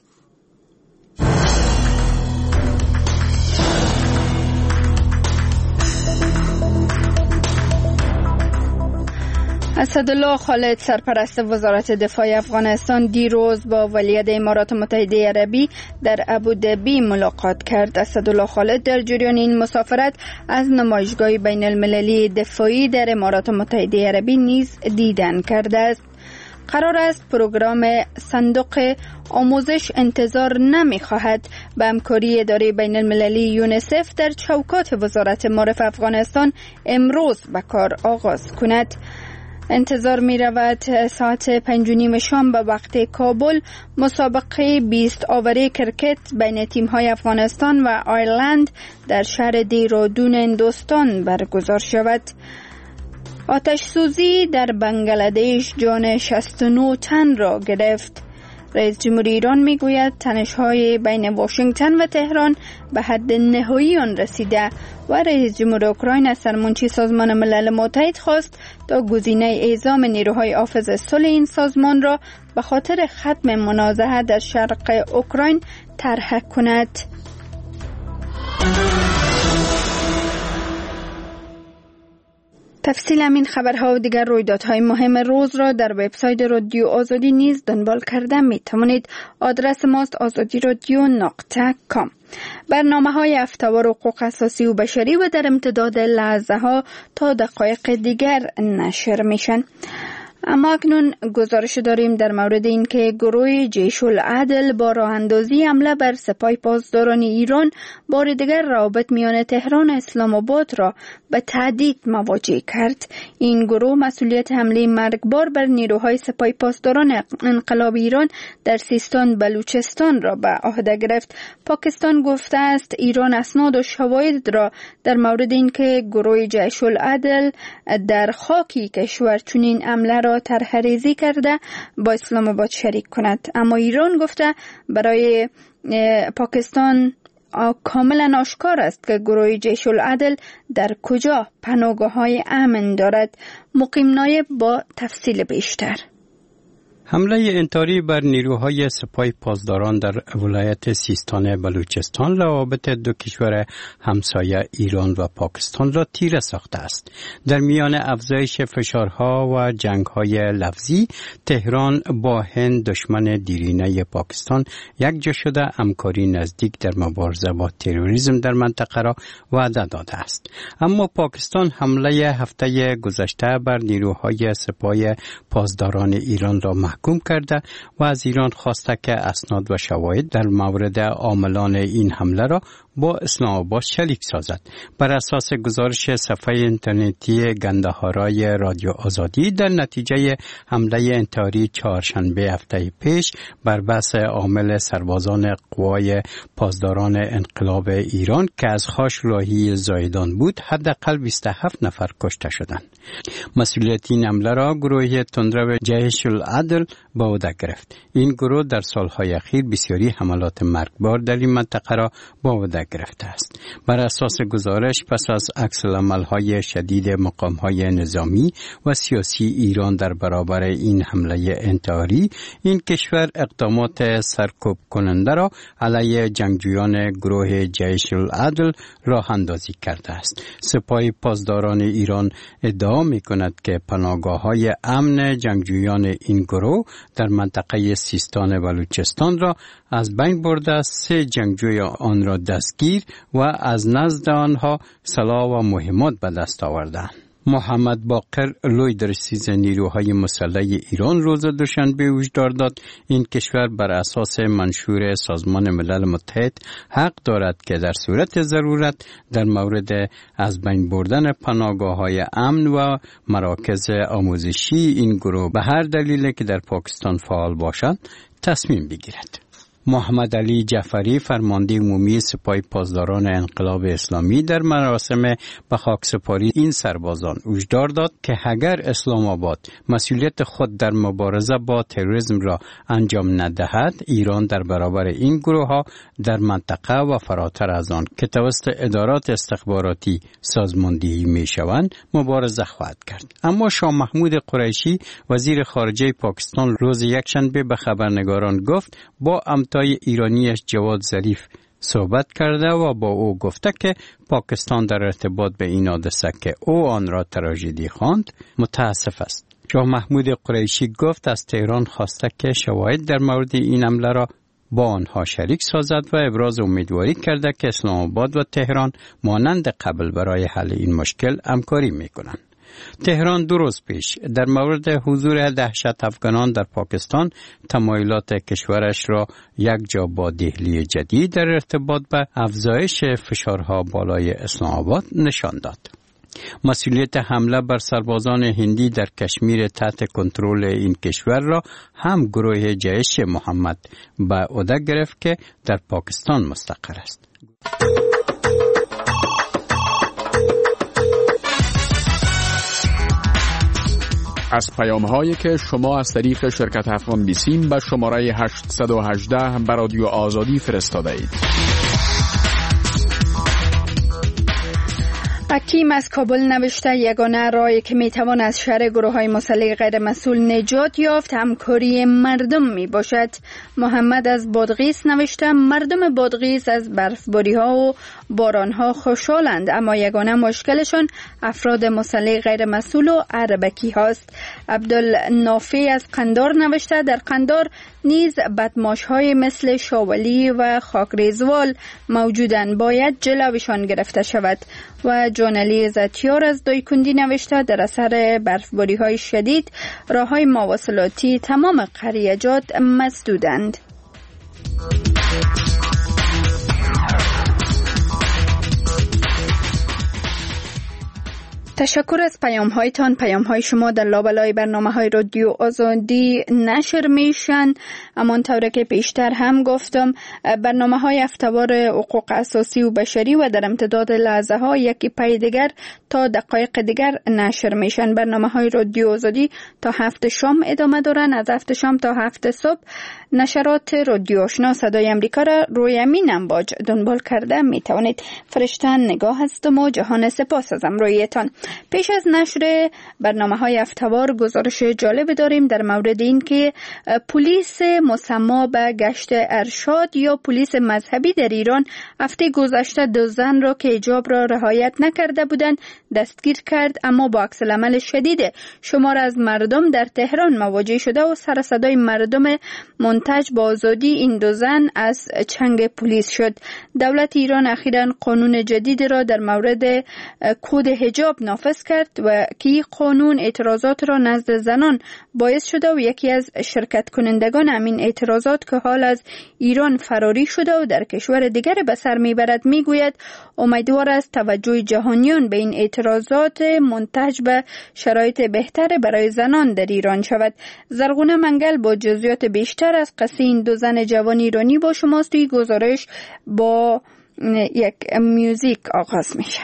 اسدالله خالد سرپرست وزارت دفاع افغانستان دیروز با ولیعهد امارات متحده عربی در ابوظبی ملاقات کرد. اسدالله خالد در جریان این مسافرت از نمایشگاه بین المللی دفاعی در امارات متحده عربی نیز دیدن کرده است. قرار است پروگرام صندوق آموزش انتظار نمی خواهد به همکاری اداره بین المللی یونیسف در چوکات وزارت معارف افغانستان امروز به کار آغاز کند. انتظار می رود ساعت پنج و نیم شام به وقت کابل مسابقه بیست آوری کرکت بین تیم های افغانستان و آیرلند در شهر دیرودون هندوستان برگزار شود. آتش سوزی در بنگلادش جان شصت و نه تن را گرفت. رئیس جمهوری ایران میگوید تنش‌های بین واشنگتن و تهران به حد نهایی آن رسیده و رئیس جمهور اوکراین از سرمنشی سازمان ملل متحد خواست تا گزینه اعزام نیروهای حافظ صلح این سازمان را به خاطر ختم منازعه در شرق اوکراین طرح کند. تفصیل همین خبرها و دیگر رویدادهای مهم روز را در وبسایت رادیو آزادی نیز دنبال کرده می توانید. آدرس ماست آزادی رادیو نقطه کام. برنامه های هفته‌وار حقوق اساسی و بشری و در امتداد لحظه ها تا دقایق دیگر نشر میشن. اما اکنون گزارش داریم در مورد اینکه گروه جیش العدل با راه اندازی حمله بر سپاه پاسداران ایران بار دیگر روابط میان تهران و اسلام آباد را به تهدید مواجه کرد. این گروه مسئولیت حمله مرگبار بر نیروهای سپاه پاسداران انقلاب ایران در سیستان بلوچستان را به عهده گرفت. پاکستان گفته است ایران اسناد و شواهد را در مورد اینکه گروه جیش العدل در خاکی کشور چنین حمله را طرح ریزی کرده با اسلام آباد شریک کند. اما ایران گفته برای پاکستان کاملا آشکار است که گروه جیش العدل در کجا پناهگاه‌های امن دارد. مقیم نایب با تفصیل بیشتر. حمله انتحاری بر نیروهای سپاه پاسداران در ولایت سیستان بلوچستان روابط دو کشور همسایه ایران و پاکستان را تیره ساخته است. در میان افزایش فشارها و جنگ‌های لفظی، تهران با هند دشمن دیرینه پاکستان یکجا شده همکاری نزدیک در مبارزه با تروریسم در منطقه را وعده داده است. اما پاکستان حمله هفته گذشته بر نیروهای سپاه پاسداران ایران را محکوم کرده و از ایران خواسته که اسناد و شواهد در مورد عاملان این حمله را با اسلام آباد شریک سازد. بر اساس گزارش صفحه اینترنتی گندهارای رادیو آزادی، در نتیجه حمله انتحاری چهارشنبه هفته پیش بر بس عامل سربازان قوای پاسداران انقلاب ایران که از خاشروهی زایدان بود، حداقل بیست و هفت نفر کشته شدند. مسئولیت این حمله را گروه تندرو جیش العدل به عهده گرفت. این گروه در سالهای اخیر بسیاری حملات مرگبار در این منطقه را به عهده گرفته است. بر اساس گزارش، پس از عکس‌العمل‌های شدید مقام‌های نظامی و سیاسی ایران در برابر این حمله انتحاری، این کشور اقدامات سرکوب کننده را علیه جنگجویان گروه جیش العدل راه اندازی کرده است. سپاه پاسداران ایران ادعا می‌کند که پناهگاه‌های امن جنگجویان این گروه در منطقه سیستان بلوچستان را از بین برده، سه جنگجوی آن را دستگیر و از نزد آنها سلاح و مهمات به دست آوردند. محمد باقر لوی درسیز نیروهای مسلح ایران روز دوشنبه هشدار داد این کشور بر اساس منشور سازمان ملل متحد حق دارد که در صورت ضرورت در مورد از بین بردن پناهگاه‌های امن و مراکز آموزشی این گروه به هر دلیلی که در پاکستان فعال باشد تصمیم بگیرد. محمد علی جعفری فرمانده عمومی سپاه پاسداران انقلاب اسلامی در مراسم به خاکسپاری این سربازان هشدار داد که اگر اسلام آباد مسئولیت خود در مبارزه با تروریسم را انجام ندهد، ایران در برابر این گروه ها در منطقه و فراتر از آن که توسط ادارات استخباراتی سازماندهی می شوند مبارزه خواهد کرد. اما شاه محمود قریشی وزیر خارجه پاکستان روز یکشنبه به خبرنگاران گفت با امتای ایرانیش جواد ظریف صحبت کرده و با او گفته که پاکستان در ارتباط به این حادثه که او آن را تراژدی خواند متاسف است. شاه محمود قریشی گفت از تهران خواسته که شواهد در مورد این حمله را با آنها شریک سازد و ابراز امیدواری کرده که اسلام آباد و تهران مانند قبل برای حل این مشکل همکاری می‌کنند. تهران دو روز پیش در مورد حضور دهشت افغانان در پاکستان تمایلات کشورش را یک جا با دهلی جدید در ارتباط به افزایش فشارها بالای اسلام آباد نشان داد. مسئولیت حمله بر سربازان هندی در کشمیر تحت کنترل این کشور را هم گروه جیش محمد به عهده گرفت که در پاکستان مستقر است. از پیام هایی که شما از طریق شرکت افغان بیسیم به شماره هشتصد و هجده به رادیو آزادی فرستاده اید. حکیم از کابل نوشته یگانه راهی که میتوان از شر گروه های مسلح غیر مسئول نجات یافت همکاری مردم می باشد. محمد از بادغیس نوشته مردم بادغیس از برفباری ها و باران ها خوشحالند، اما یگانه مشکلشان افراد مسلح غیر مسئول و عربکی هاست. عبدالنافی از قندار نوشته در قندار نیز بدماش های مثل شاولی و خاکریزوال موجودند، باید جلوشان گرفته شود. و جانلی زتیار از دایکندی نوشته در اثر برفباری های شدید راه های مواصلاتی تمام قریجات مسدودند. تشکر از پیام هایتان. پیام های شما در لابلای برنامه های رادیو آزادی نشر میشن. همانطور که پیشتر هم گفتم برنامه های هفته‌وار حقوق اساسی و بشری و در امتداد لحظه ها یکی پی دیگر تا دقایق دیگر نشر میشن. برنامه های رادیو آزادی تا هفت شام ادامه دارن. از هفت شام تا هفت صبح نشرات رادیو آشنا صدای امریکا را روی همین امواج دنبال کرده می توانید. فرشتن نگاه هستم و جهان سپاس از همراهیتان. پیش از نشر برنامه های هفته‌وار گزارش جالب داریم در مورد این که پلیس مسما به گشت ارشاد یا پلیس مذهبی در ایران هفته گذشته دو زن را که حجاب را رعایت نکرده بودند دستگیر کرد، اما با عکس العمل شدید شمار از مردم در تهران مواجه شده و سر صدای مردم منتج با آزادی این دو زن از چنگ پلیس شد. دولت ایران اخیراً قانون جدید را در مورد کد حجاب نافذ کرد و که قانون اعتراضات را نزد زنان باعث شده و یکی از شرکت کنندگان همین اعتراضات که حال از ایران فراری شده و در کشور دیگر به سر میبرد میگوید امیدوار است توجه جهانیان به این اعتراضات منتج به شرایط بهتر برای زنان در ایران شود. زرغونه منگل با جزئیات بیشتر از قصه این دو زن جوان ایرانی با شماست. توی گزارش با یک میوزیک آغاز میشه.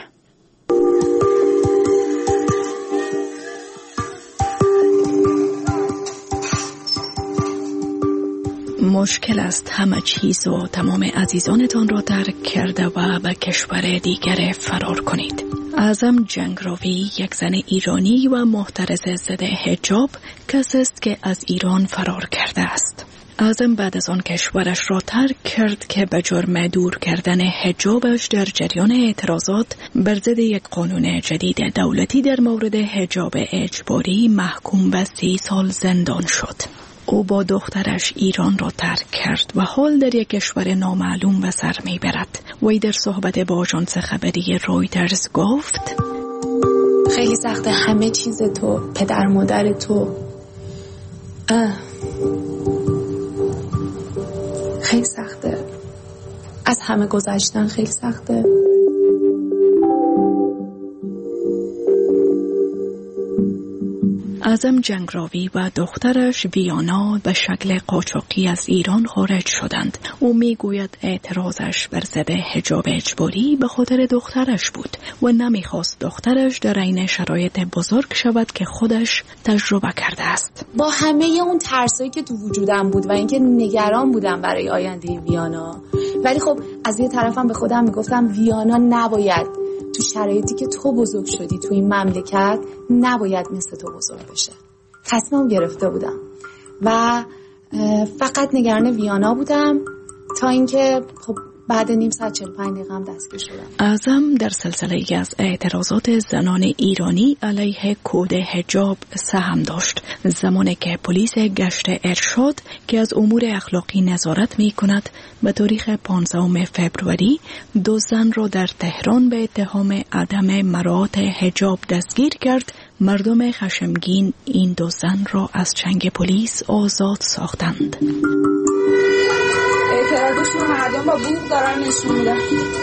مشکل است همه چیز و تمام عزیزانتان را ترک کرده و به کشور دیگر فرار کنید. اعظم جنگراوی یک زن ایرانی و محترز ضد حجاب کسی است که از ایران فرار کرده است. اعظم بعد از آن کشورش را ترک کرد که به جرم دور کردن حجابش در جریان اعتراضات بر ضد یک قانون جدید دولتی در مورد حجاب اجباری محکوم به سی سال زندان شد. او با دخترش ایران را ترک کرد و حال در یک کشور نامعلوم به سر میبرد. وی در صحبت با آژانس خبری رویترز گفت خیلی سخته، همه چیز تو، پدر مادر تو، خیلی سخته، از همه گذشتن خیلی سخته. اعظم جنگراوی و دخترش ویانا به شکل قاچاقی از ایران خارج شدند. او میگوید اعتراضش بر ضد حجاب اجباری به خاطر دخترش بود و نمیخواست دخترش در عین شرایط بزرگ شود که خودش تجربه کرده است. با همه اون ترسایی که تو وجودم بود و اینکه نگران بودم برای آینده ویانا، ولی خب از یه طرفم به خودم میگفتم ویانا نباید تو شرایطی که تو بزرگ شدی تو این مملکت نباید مثل تو بزرگ بشه. تصمیم گرفته بودم و فقط نگران ویانا بودم تا اینکه خب بعد نیم ساعت چهل و پنج دقیقه هم دستگیر شدم. اعظم در سلسله از اعتراضات زنان ایرانی علیه کد حجاب سهم داشت. زمانی که پلیس گشت ارشاد که از امور اخلاقی نظارت می کند به تاریخ پانزدهم فوریه دو زن را در تهران به اتهام عدم مراعات حجاب دستگیر کرد، مردم خشمگین این دو زن را از چنگ پلیس آزاد ساختند. اعتراضشون مردم با بوق دارن نشون میدن.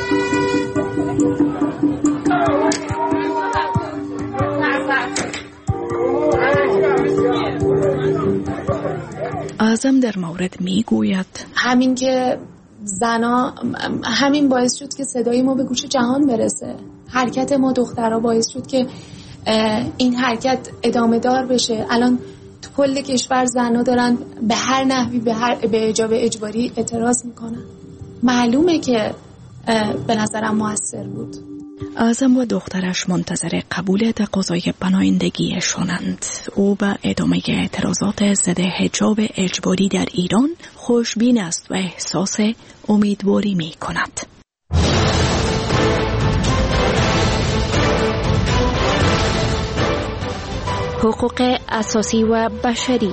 اعظم در مورد میگوید همین که زنا، همین باعث شد که صدای ما به گوش جهان برسه. حرکت ما دخترها باعث شد که این حرکت ادامه دار بشه. الان تو کل کشور زنا دارن به هر نحوی به هر به حجاب اجباری اعتراض میکنن. معلومه که به نظرم موثر بود. اعظم و دخترش منتظر قبول تقاضای پناهندگیشانند. او به ادامه اعتراضات ضد حجاب اجباری در ایران خوشبین است و احساس امیدواری می کند. حقوق اساسی و بشری.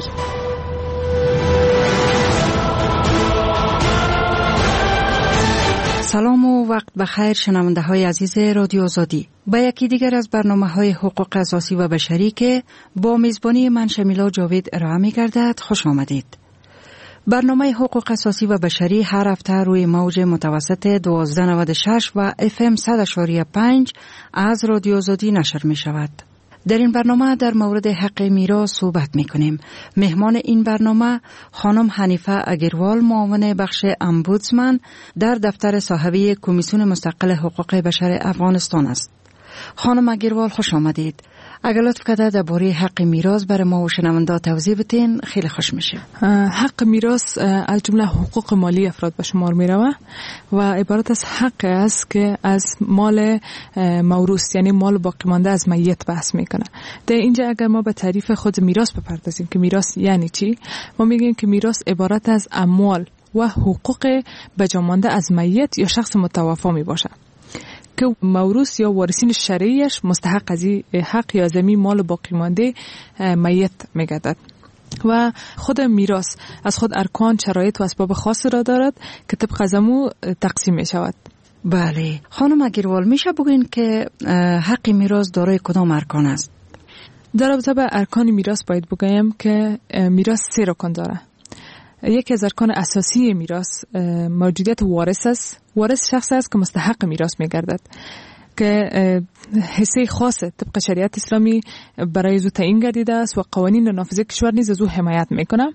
سلام و وقت بخیر شنونده های عزیز رادیو آزادی. با یکی دیگر از برنامه های حقوق اساسی و بشری که با میزبانی من شمیلا جاوید ارائه می گردد خوش آمدید. برنامه حقوق اساسی و بشری هر هفته روی موج متوسط دوازده نود و شش و اف ام صد و پنج از رادیو آزادی نشر می شود. در این برنامه در مورد حق میراث صحبت می‌کنیم. مهمان این برنامه خانم حنیفه اگروال، معاون بخش امبودسمن در دفتر صاحبه کمیسیون مستقل حقوق بشر افغانستان است. خانم اگروال خوش آمدید. اگر لطف کرده درباره حق میراث برای ما و شنونده توضیح بدین خیلی خوش میشه. حق میراث از جمله حقوق مالی افراد به شمار میروه و عبارت از حق است که از مال موروث یعنی مال باقی مانده از میت بحث میکنه. در اینجا اگر ما به تعریف خود میراث بپردازیم که میراث یعنی چی، ما میگیم که میراث عبارت از اموال و حقوق بجا مانده از میت یا شخص متوفی می باشه که موروث یا وارثین شرعیش مستحق از این حق یا زمین مال باقی مانده میت میگردد. و خود میراث از خود ارکان، شرایط و اسباب خاص را دارد که طبق از امو تقسیم می شود. بله خانم اگروال، میشه بگوین که حق میراث دارای کدام ارکان است؟ در رابطه به ارکان میراث باید بگویم که میراث سه رکن داره. یکی از ارکان اساسی میراث موجودیت وارث است. وارث شخص است که مستحق میراث میگردد که حصه خاص طبق شریعت اسلامی برای زو تعیین گردیده است و قوانین نافذه کشور نیز از او حمایت میکنه.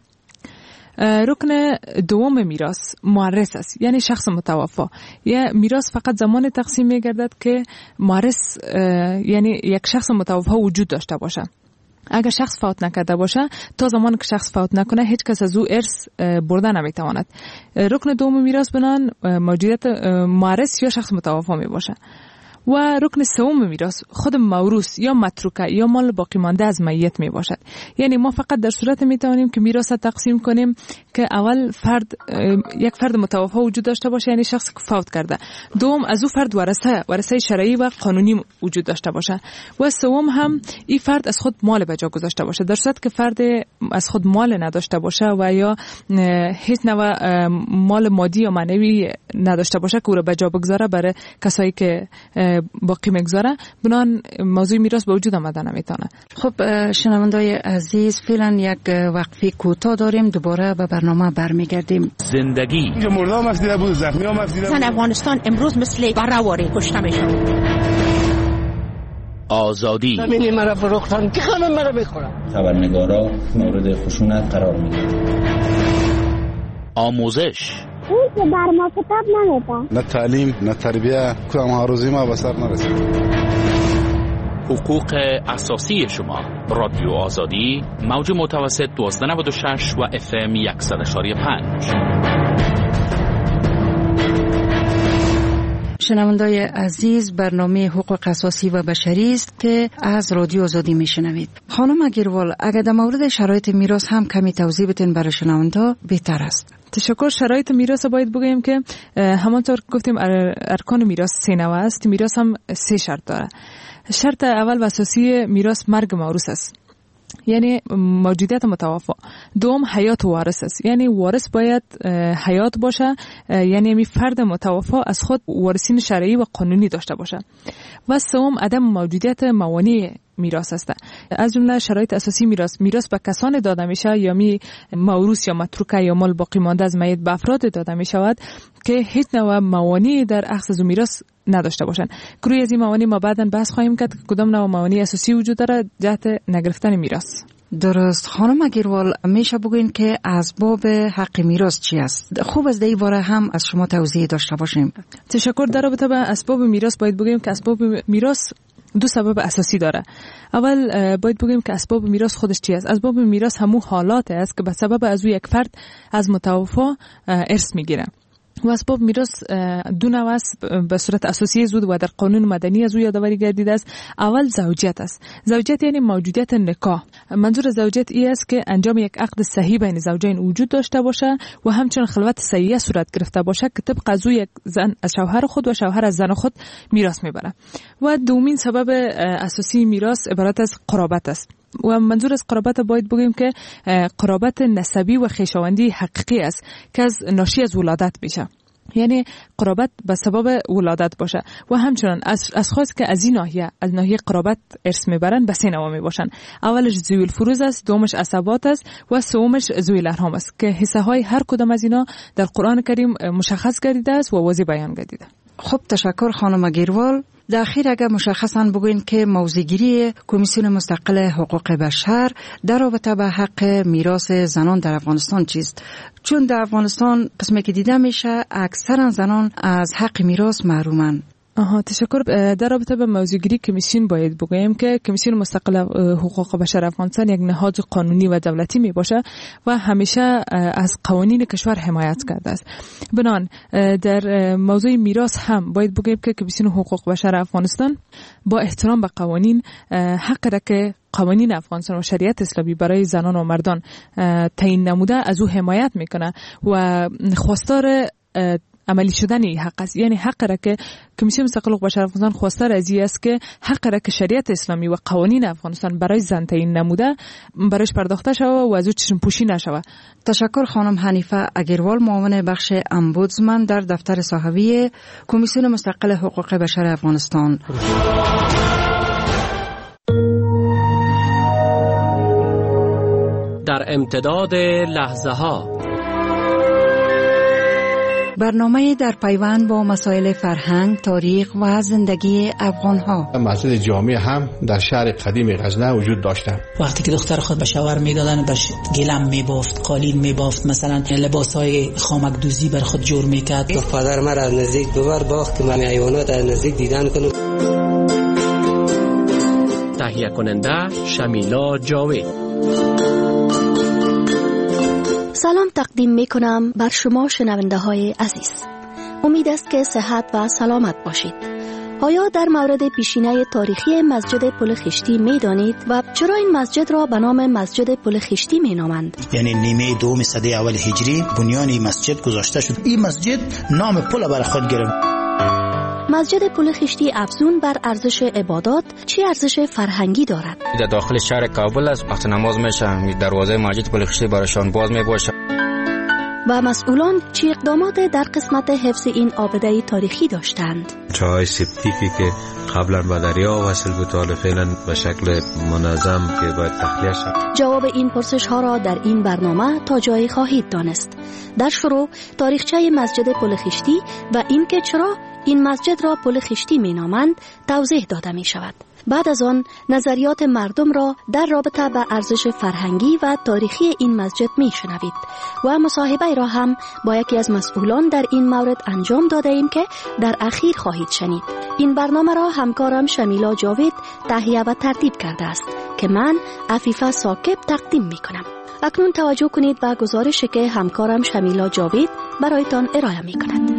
رکن دوم میراث مورث است، یعنی شخص متوفی. یا میراث فقط زمان تقسیم میگردد که مورث یعنی یک شخص متوفی وجود داشته باشه. اگر شخص فوت نکرده باشه تا زمان که شخص فوت نکنه هیچ کس از او ارث برده نمیتواند. رکن دوم میراث بنان موجودیت مورث یا شخص متوفی می باشه. و رکن سوم میراث خود موروث یا متروکه یا مال باقی مانده از میت می باشد. یعنی ما فقط در صورت می توانیم که میراث تقسیم کنیم که اول فرد یک فرد متوفی وجود داشته باشه، یعنی شخصی که فوت کرده. دوم از او فرد ورثه ورثه شرعی و قانونی وجود داشته باشه. و سوم هم این فرد از خود مال به جا گذاشته باشه. در صورت که فرد از خود مال نداشته باشه و یا هیچ نوع مال مادی یا معنوی نداشته باشه که او را به جا بگذاره برای کسایی که باقی میگذاره، بنان موضوع میراث به وجود آمده نمیتونه. خب شنوندای عزیز، فعلا یک وقفه کوتاه داریم، دوباره به برنامه برمیگردیم. زندگی اینجا مردم افزیده بود، زخمی هم افزیده بود. افغانستان امروز مثل برآوری کشته میشه. آزادی زمین مرا فروختن که همه مرا بخورن. خبرنگارا مورد خشونت قرار میگیرن. آموزش اون که بر ما کتاب نمیدن، نه تعلیم نه تربیه، کدام هاروزی ما به سر نرسید. حقوق اساسی شما. رادیو آزادی، موج متوسط دوازده نود و شش و اف ام صد و پنج. شنوندای عزیز، برنامه حقوق اساسی و بشری است که از رادیو آزادی میشنوید. خانم اگروال، اگر در مورد شرایط میراث هم کمی توضیح بدین برای شنوندا بهتر است. تشکر. شرایط میراث باید بگویم که همانطور که گفتیم ارکان میراث سه نوع است. میراث هم سه شرط داره. شرط اول و اساسی میراث مرگ موروث است، یعنی موجودیت متوفی. دوم حیات وارث است، یعنی وارث باید حیات باشه، یعنی می فرد متوفی از خود وارثین شرعی و قانونی داشته باشه. و سوم عدم موجودیت موانع میراث است. از جمله شرایط اساسی میراث، میراث به کسان داده میشه یا می موروث یا متروکه یا مال باقی مانده از میت به افراد داده می شود که هیچ نوع موانعی در اخذ از میراث نداشته باشند. که روی از این موانع ما بعداً بحث خواهیم کرد که کدام نوع موانع اساسی وجود داره جهت نگرفتن میراث. درست. خانم اگروال، میشه بگوین که اسباب حق میراث چی است؟ خوب از این باره هم از شما توضیح داشته باشیم. تشکر. در رابطه با اسباب میراث باید بگویم که اسباب میراث دو سبب اساسی داره. اول باید بگیم که اسباب میراث خودش چی است. اسباب میراث همون حالات است که به سبب از یک فرد از متوفی ارث میگیره. و اسباب میراث دو نوع است به صورت اساسی زود و در قانون مدنی از او یادآوری گردیده است. اول زوجیت است. زوجیت یعنی موجودیت نکاح. منظور زوجیت این است که انجام یک عقد صحیح بین زوجین وجود داشته باشه و همچنین خلوت صحیحه صورت گرفته باشه که طبق از او یک زن از شوهر خود و شوهر از زن خود میراث میبره. و دومین سبب اساسی میراث عبارت از قرابت است. و منظور از قرابت باید بگیم که قرابت نسبی و خویشاوندی حقیقی است که از ناشی از ولادت میشه، یعنی قرابت به سبب ولادت باشه. و همچنان از از خاص که از این ناحیه از ناحیه قرابت ارث میبرن به سه نوع میباشن. اولش ذوی الفروض است، دومش عصبات است و سومش ذوی الارحام است که حصه های هر کدام از اینا در قرآن کریم مشخص گردیده است و واضح بیان گردیده. خب تشکر خانم اگروال. در اخیر اگر مشخصاً بگوین که موضوعگیری کمیسیون مستقل حقوق بشر در رابطه به حق میراث زنان در افغانستان چیست؟ چون در افغانستان قسمی که دیده میشه اکثرا زنان از حق میراث محرومن. آها، تشکر. در رابطه با موضوعگیری کمیسیون باید بگویم که کمیسیون مستقل حقوق بشر افغانستان یک نهاد قانونی و دولتی می باشه و همیشه از قوانین کشور حمایت کرده است. بنان در موضوع میراث هم باید بگویم که کمیسیون حقوق بشر افغانستان با احترام به قوانین حق را که قوانین افغانستان و شریعت اسلامی برای زنان و مردان تعیین نموده از او حمایت میکنه و خواستار عملی شدن این حق است. یعنی حق را که کمیسیون مستقل حقوق بشر افغانستان خواستار از این است که حق را که شریعت اسلامی و قوانین افغانستان برای زن تعیین نموده برایش پرداخته شود و از او چشم پوشی نشود. تشکر خانم حنیفه اگروال، معاون بخش امبودسمن در دفتر صحوی کمیسیون مستقل حقوق بشر افغانستان. در امتداد لحظه ها برنامه در پیوند با مسائل فرهنگ، تاریخ و زندگی افغان‌ها. مسجد جامع هم در شهر قدیم غزنه وجود داشته. وقتی که دختر خود به شوهر میدادن بهش گلم میبافت، قالین میبافت، مثلا لباسای خامک دوزی بر خود جور میکرد. پدر مرا از نزدیک ببر باخت که من حیوانات از نزدیک دیدن کنم. تهیه کننده شمیلا جاوید. سلام تقدیم می کنم بر شما شنونده های عزیز. امید است که صحت و سلامت باشید. آیا در مورد پیشینه تاریخی مسجد پل خشتی می دانید و چرا این مسجد را به نام مسجد پل خشتی می نامند؟ یعنی نیمه دوم صده اول هجری بنیان این مسجد گذاشته شد. این مسجد نام پل بر خود گرفت. مسجد پل خشتی افزون بر ارزش عبادات چه ارزش فرهنگی دارد؟ در داخل شهر کابل است. وقت نماز میشه دروازه مسجد پل خشتی برایشان باز میباشه. و مسئولان چه اقدامات در قسمت حفظ این آبده تاریخی داشتند؟ چاهای سپتیکی که قبلا به دریا وصل بود حالا فعلا به شکل منظم که باید تخلیه شد. جواب این پرسش ها را در این برنامه تا جایی خواهید دانست. در شروع تاریخچه مسجد پل خشتی و اینکه چرا این مسجد را پل خشتی می نامند توضیح داده می شود. بعد از آن نظریات مردم را در رابطه به ارزش فرهنگی و تاریخی این مسجد می شنوید و مصاحبه را هم با یکی از مسئولان در این مورد انجام داده ایم که در اخیر خواهید شنید. این برنامه را همکارم شمیلا جاوید تهیه و ترتیب کرده است که من عفیفه ساکب تقدیم می کنم. اکنون توجه کنید به گزارشی که همکارم شمیلا جاوید برایتان ارائه می کند.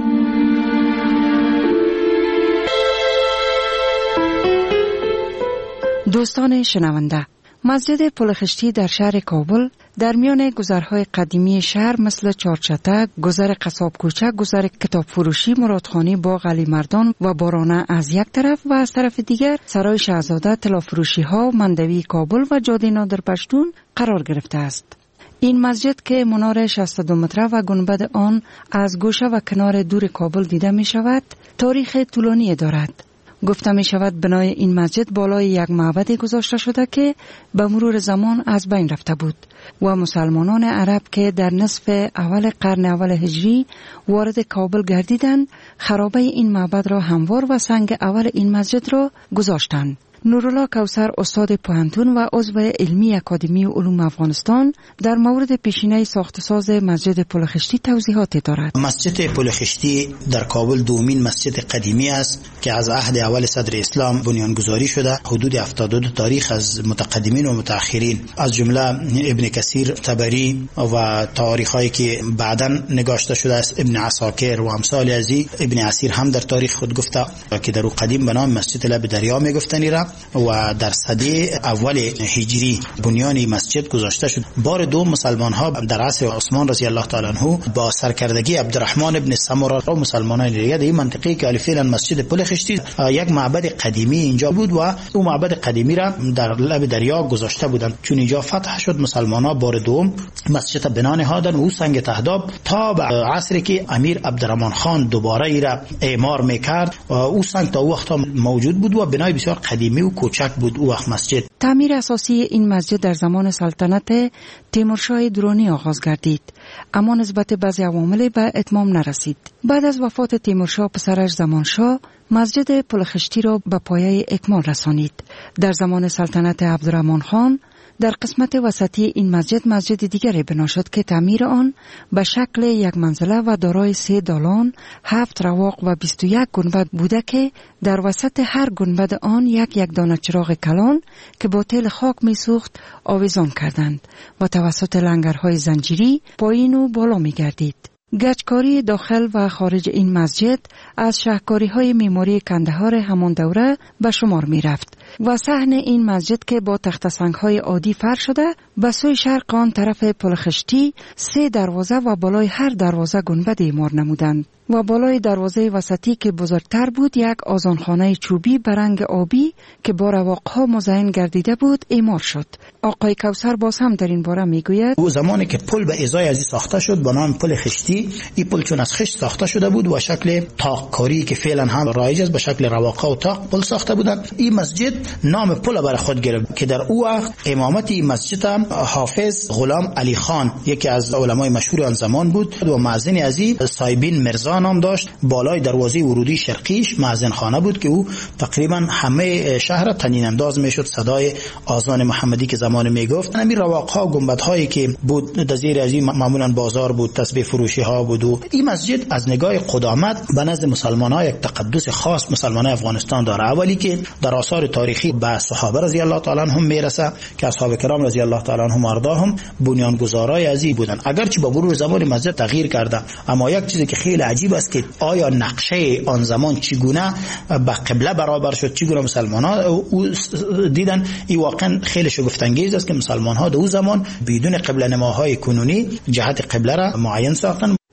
دوستان شنونده، مسجد پل خشتی در شهر کابل در میان گذرهای قدیمی شهر مثل چارچته، گذر قصاب کوچه، گذر کتاب فروشی، مرادخانه، باغ علی مردان و بارانه از یک طرف و از طرف دیگر سرای شهزاده، طلا فروشی ها، مندوی کابل و جاده نادر پشتون قرار گرفته است. این مسجد که منار شصت و دو متره و گنبد آن از گوشه و کنار دور کابل دیده می شود، تاریخ طولانی دارد. گفته می شود بنای این مسجد بالای یک معبد گذاشته شده که به مرور زمان از بین رفته بود و مسلمانان عرب که در نصف اول قرن اول هجری وارد کابل گردیدند خرابه این معبد را هموار و سنگ اول این مسجد را گذاشتند. نورالله کوثر استاد پوهنتون و عضو علمی اکادمی علوم افغانستان در مورد پیشینه ساختساز مسجد پل خشتی توضیحات دارد. مسجد پل خشتی در کابل دومین مسجد قدیمی است که از عهد اول صدر اسلام بنیانگذاری شده. حدود هفتاد و دو تاریخ از متقدمین و متأخرین از جمله ابن کثیر، طبری و تاریخ‌هایی که بعداً نگاشته شده است ابن عساکر و امثال ازی. ابن عسیر هم در تاریخ خود گفته که در قدیم به نام مسجد لب دریا میگفتنی را و در سده اول هجری بنیان مسجد گذاشته شد. بار دوم مسلمان ها در عصر عثمان رضی الله تعالی عنه با سرکردگی عبدالرحمن ابن سمره و مسلمانان دیگه در این منطقه که فعلا مسجد پل خشتی یک معبد قدیمی اینجا بود و اون معبد قدیمی را در لب دریا گذاشته بودند. چون اینجا فتح شد مسلمان ها بار دوم مسجد بنا نهادند و او سنگ تهداب تا به عصری که امیر عبدالرحمن خان دوباره ای را اعمار میکرد و او سنگ تا وقت موجود بود و بنای بسیار قدیمی و کوچک بود او وقت مسجد. تعمیر اساسی این مسجد در زمان سلطنت تیمورشاه درونی آغاز گردید، اما نسبت بعضی عوامل به اتمام نرسید. بعد از وفات تیمورشاه پسرش زمانشاه مسجد پل خشتی را به پایه اکمال رسانید. در زمان سلطنت عبدالرحمن خان در قسمت وسطی این مسجد مسجد دیگری بنا شد که تعمیر آن به شکل یک منزله و دارای سه دالان، هفت رواق و بیست و یک گنبد بوده که در وسط هر گنبد آن یک یک دانه چراغ کلان که با تیل خاک می سوخت آویزان کردند و توسط لنگرهای زنجیری پایین و بالا می گردید. گچکاری داخل و خارج این مسجد از شاهکاری‌های معماری کندهار همان دوره به شمار می رفت و صحن این مسجد که با تخت سنگ‌های عادی فرش شده به سوی شرق آن طرف پل خشتی سه دروازه و بالای هر دروازه گنبد اعمار نمودند و بالای دروازه وسطی که بزرگتر بود یک آذانخانه چوبی به رنگ آبی که با رواق‌ها مزین گردیده بود اعمار شد. آقای کوثر باز هم در این باره میگوید او زمانی که پل به ازای ازی ساخته شد با نام پل خشتی، این پل چون از خشت ساخته شده بود و شکل طاق‌کاری که فعلا هم رایج است به شکل رواق‌ها و طاق پل ساخته بودند. این مسجد نام پل برای خود گرفت که در او وقت امامت این مسجد هم حافظ غلام علی خان یکی از علمای مشهور آن زمان بود و مأذن ازی صایبین مرزا نام داشت. بالای دروازه ورودی شرقیش مأذن خانه بود که او تقریبا همه شهر طنین انداز میشد صدای آذان محمدی که زمان میگفت. همین رواق‌ها و گنبدهایی که بود در زیر از این معمولا بازار بود، تسبیح فروشی ها بود و این مسجد از نگاه قدامت به نزد مسلمان‌ها یک تقدس خاص مسلمانان افغانستان داره. اولی که در آثار تاریخی به صحابه رضی الله تعالی عنهم میرسه که اصحاب کرام رضی الله تعالی عنهم ارضاهم بنیانگذارای ازی بودن. اگرچه با مرور زمان مسجد تغییر کرده، اما یک چیزی که خیلی عجیب است که آیا نقشه آن زمان چگونه به قبله برابر شد، چگونه مسلمان‌ها دیدن. این واقعا خیلی شگفت انگیز است که مسلمان‌ها در اون زمان بدون قبله نماهای کنونی جهت قبله را معین ساختن.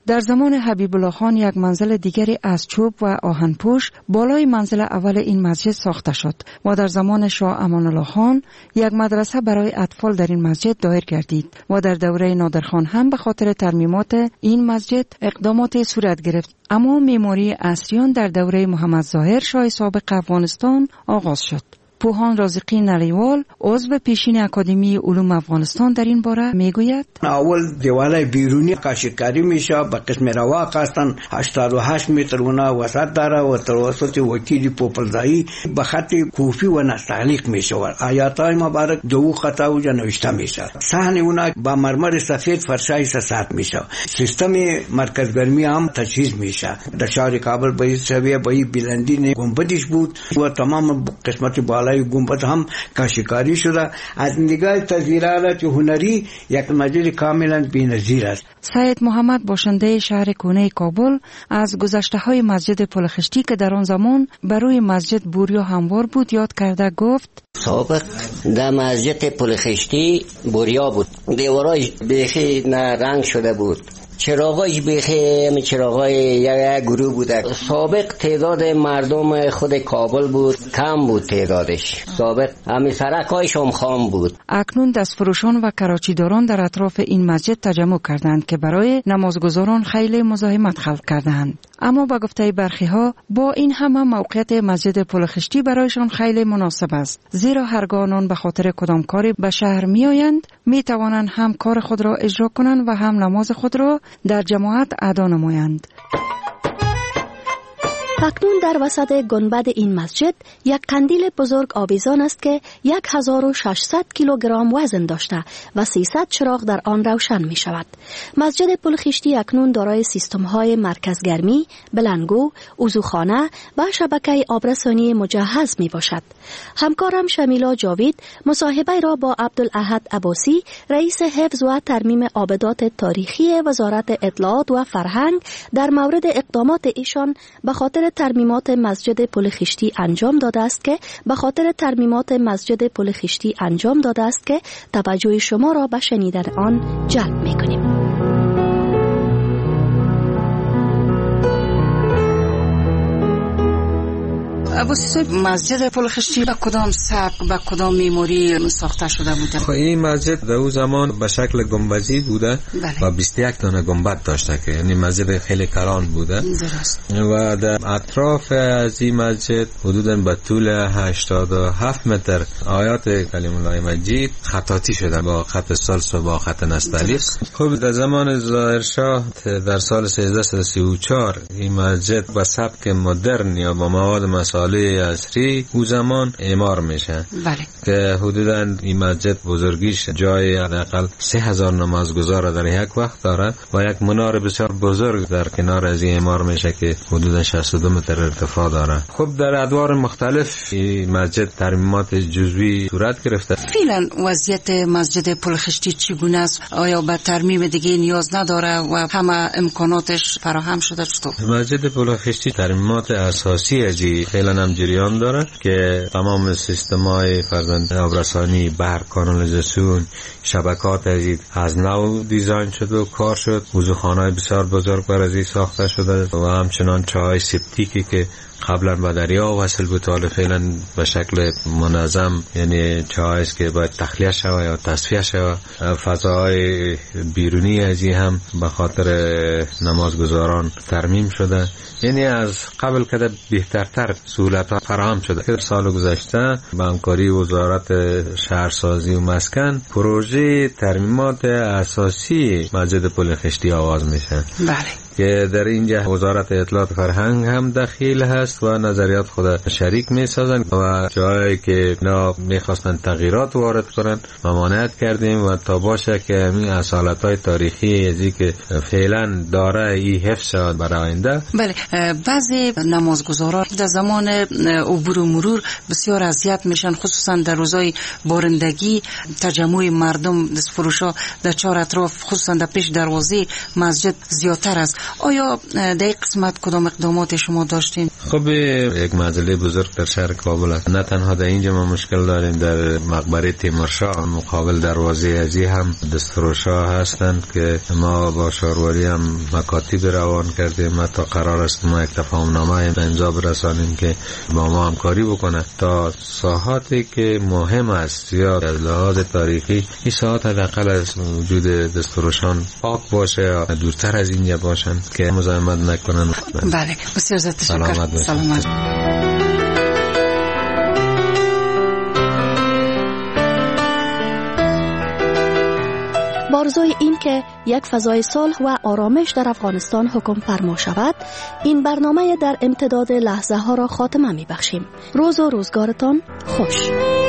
در زمان حبیب الله خان یک منزل دیگری از چوب و آهنپوش بالای منزل اول این مسجد ساخته شد و در زمان شاه امان الله خان یک مدرسه برای اطفال در این مسجد دایر گردید و در دوره نادرخان هم به خاطر ترمیمات این مسجد اقدامات صورت گرفت. اما معماری عصریان در دوره محمد ظاهر شاه سابق افغانستان آغاز شد. پوهان رازقی نلیوال عضو پیشین اکادمی علوم افغانستان در این باره میگوید اول دیوالای بیرونی کاشیکاری میشه به قسم رواق هستن هشتاد و هشت متر اونا وسط داره و توسط وکیل پوپلزایی به خط کوفی و نستعلیق میشه و آیاتای مبارک دو خطا و نوشته میشه. صحن اونا با مرمر سفید فرشای ساخته میشه. سیستم مرکز گرمی هم تجهیز میشه. در شهر کابل به سویه به بلندی گنبدش بود و تمام قسمت بالا گنبد هم کاشیکاری شده. از نگاه تصویرات هنری یک مسجد کاملا بی‌نظیر است. سید محمد باشنده شهر کهنه کابل از گذشته های مسجد پلخشتی که در آن زمان بر روی مسجد بوریا هموار بود یاد کرده گفت سابق در مسجد پلخشتی بوریا بود، دیوارایش بیخی رنگ شده بود، چراغایش بیخی چراغای یک گروه بوده. سابق تعداد مردم خود کابل بود کم بود تعدادش، سابق همین سرکایش هم خام بود. اکنون دستفروشان و کراچیداران در اطراف این مسجد تجمع کردند که برای نمازگزاران خیلی مزاحمت خلق کردند. اما با گفته برخی ها با این همه موقعیت مسجد پلخشتی برایشان خیلی مناسب است، زیرا هرگاه آنان به خاطر کدام کاری به شهر می آیند می توانند هم کار خود را اجرا کنند و هم نماز خود را در جماعت ادا نمایند. اکنون در وسط گنبد این مسجد یک قندیل بزرگ آویزان است که هزار و ششصد کیلوگرم وزن داشته و سیصد چراغ در آن روشن می شود. مسجد پلخشتی اکنون دارای سیستم های مرکزگرمی، بلندگو، وضوخانه و شبکه آبرسانی مجهز می باشد. همکارم شمیلا جاوید مصاحبه را با عبدالاحد عباسی رئیس حفظ و ترمیم آبدات تاریخی وزارت اطلاعات و فرهنگ در مورد اقدامات ایشان به خاطر ترمیمات مسجد پلخشتی انجام داده است که به خاطر ترمیمات مسجد پلخشتی انجام داده است که توجه شما را به شنیدن آن جلب می‌کنیم. ابوسی مسجد پلخشتی به کدام سبک و کدام معماری ساخته شده بوده؟ خب این مسجد در اون زمان به شکل گنبدی بوده بله. و بیست و یک دانه گنبد داشته که یعنی مسجد خیلی کلان بوده درست. و در اطراف از این مسجد حدوداً به طول هشتاد و هفت متر آیات کلیم الله مجید خطاطی شده با خط سلس و با خط نستعلیق. خب در زمان ظاهرشاه در سال سیزده سی و چهار این مسجد با سبک مدرن یا با مواد مسائل عصری او زمان اعمار میشه بله. که حدوداً این مسجد بزرگیش جای حداقل سه هزار نمازگزار در یک وقت داره و یک منار بسیار بزرگ در کنار از این اعمار میشه که حدوداً شصت و دو متر ارتفاع داره. خب در ادوار مختلف این مسجد ترمیمات جزوی صورت گرفته. فعلا وضعیت مسجد پلخشتی چگونه است؟ آیا به ترمیم دیگه نیاز نداره و همه امکاناتش فراهم شده چطور؟ مسجد پلخشتی ترمیمات اساسی ازی فعلا هم جریان داره که تمام سیستم‌های فرزند آبرسانی، برق، کانالیزاسیون، شبکات از نو دیزاین شد و کار شد. وضوخانه‌های بسیار بزرگ برای ساخته شده و همچنان چاهای سپتیکی که قبلا به دریا وصل بود حالا فعلا به شکل منظم یعنی چاهایی است که باید تخلیه شود یا تصفیه شود. فضاهای بیرونی از این هم به خاطر نمازگزاران ترمیم شده، یعنی از قبل که بهترتر سهولت‌ها فراهم شده. که سال گذشته با همکاری وزارت شهرسازی و مسکن پروژه ترمیمات اساسی مسجد پلخشتی آغاز میشه بله. که در اینجا وزارت اطلاعات فرهنگ هم دخیل هست و نظریات خود شریک می سازن و جایی که اینا میخواستن تغییرات وارد کنن ممانعت کردیم و تا باشه که این اصالت های تاریخی ازی که فعلا داره ای حفظ شد برای آینده. بله، بعضی نمازگزاران در زمان عبور و مرور بسیار اذیت میشن، خصوصا در روزهای بارندگی تجمع مردم دست فروشا در چهار اطراف خصوصا در پیش دروازه مسجد زیادتر است. آیا در این قسمت کدام اقدامات شما داشتین؟ خب یک معضله بزرگ در شهر کابل است. نه تنها در اینجا ما مشکل داریم، در مقبره تیمورشاه مقابل دروازه ازی هم دستفروشا هستند که ما با شاروری هم مکاتب روان کردیم. ما تا قرار است ما یک تفاهم نامه امضا برسانیم که با ما همکاری بکنه تا ساحاتی که مهم است یا از لحاظ تاریخی این ساحات حداقل از وجود دستفروشان پاک باشه یا دورتر از اینجا باشن که مزاحمت نکنن. بله بسیار زیاد تشکر. سلامت باشید. سلامت. بارزوی این که یک فضای صلح و آرامش در افغانستان حکم فرما شود، این برنامه در امتداد لحظه ها را خاتمه می بخشیم. روز و روزگارتان خوش.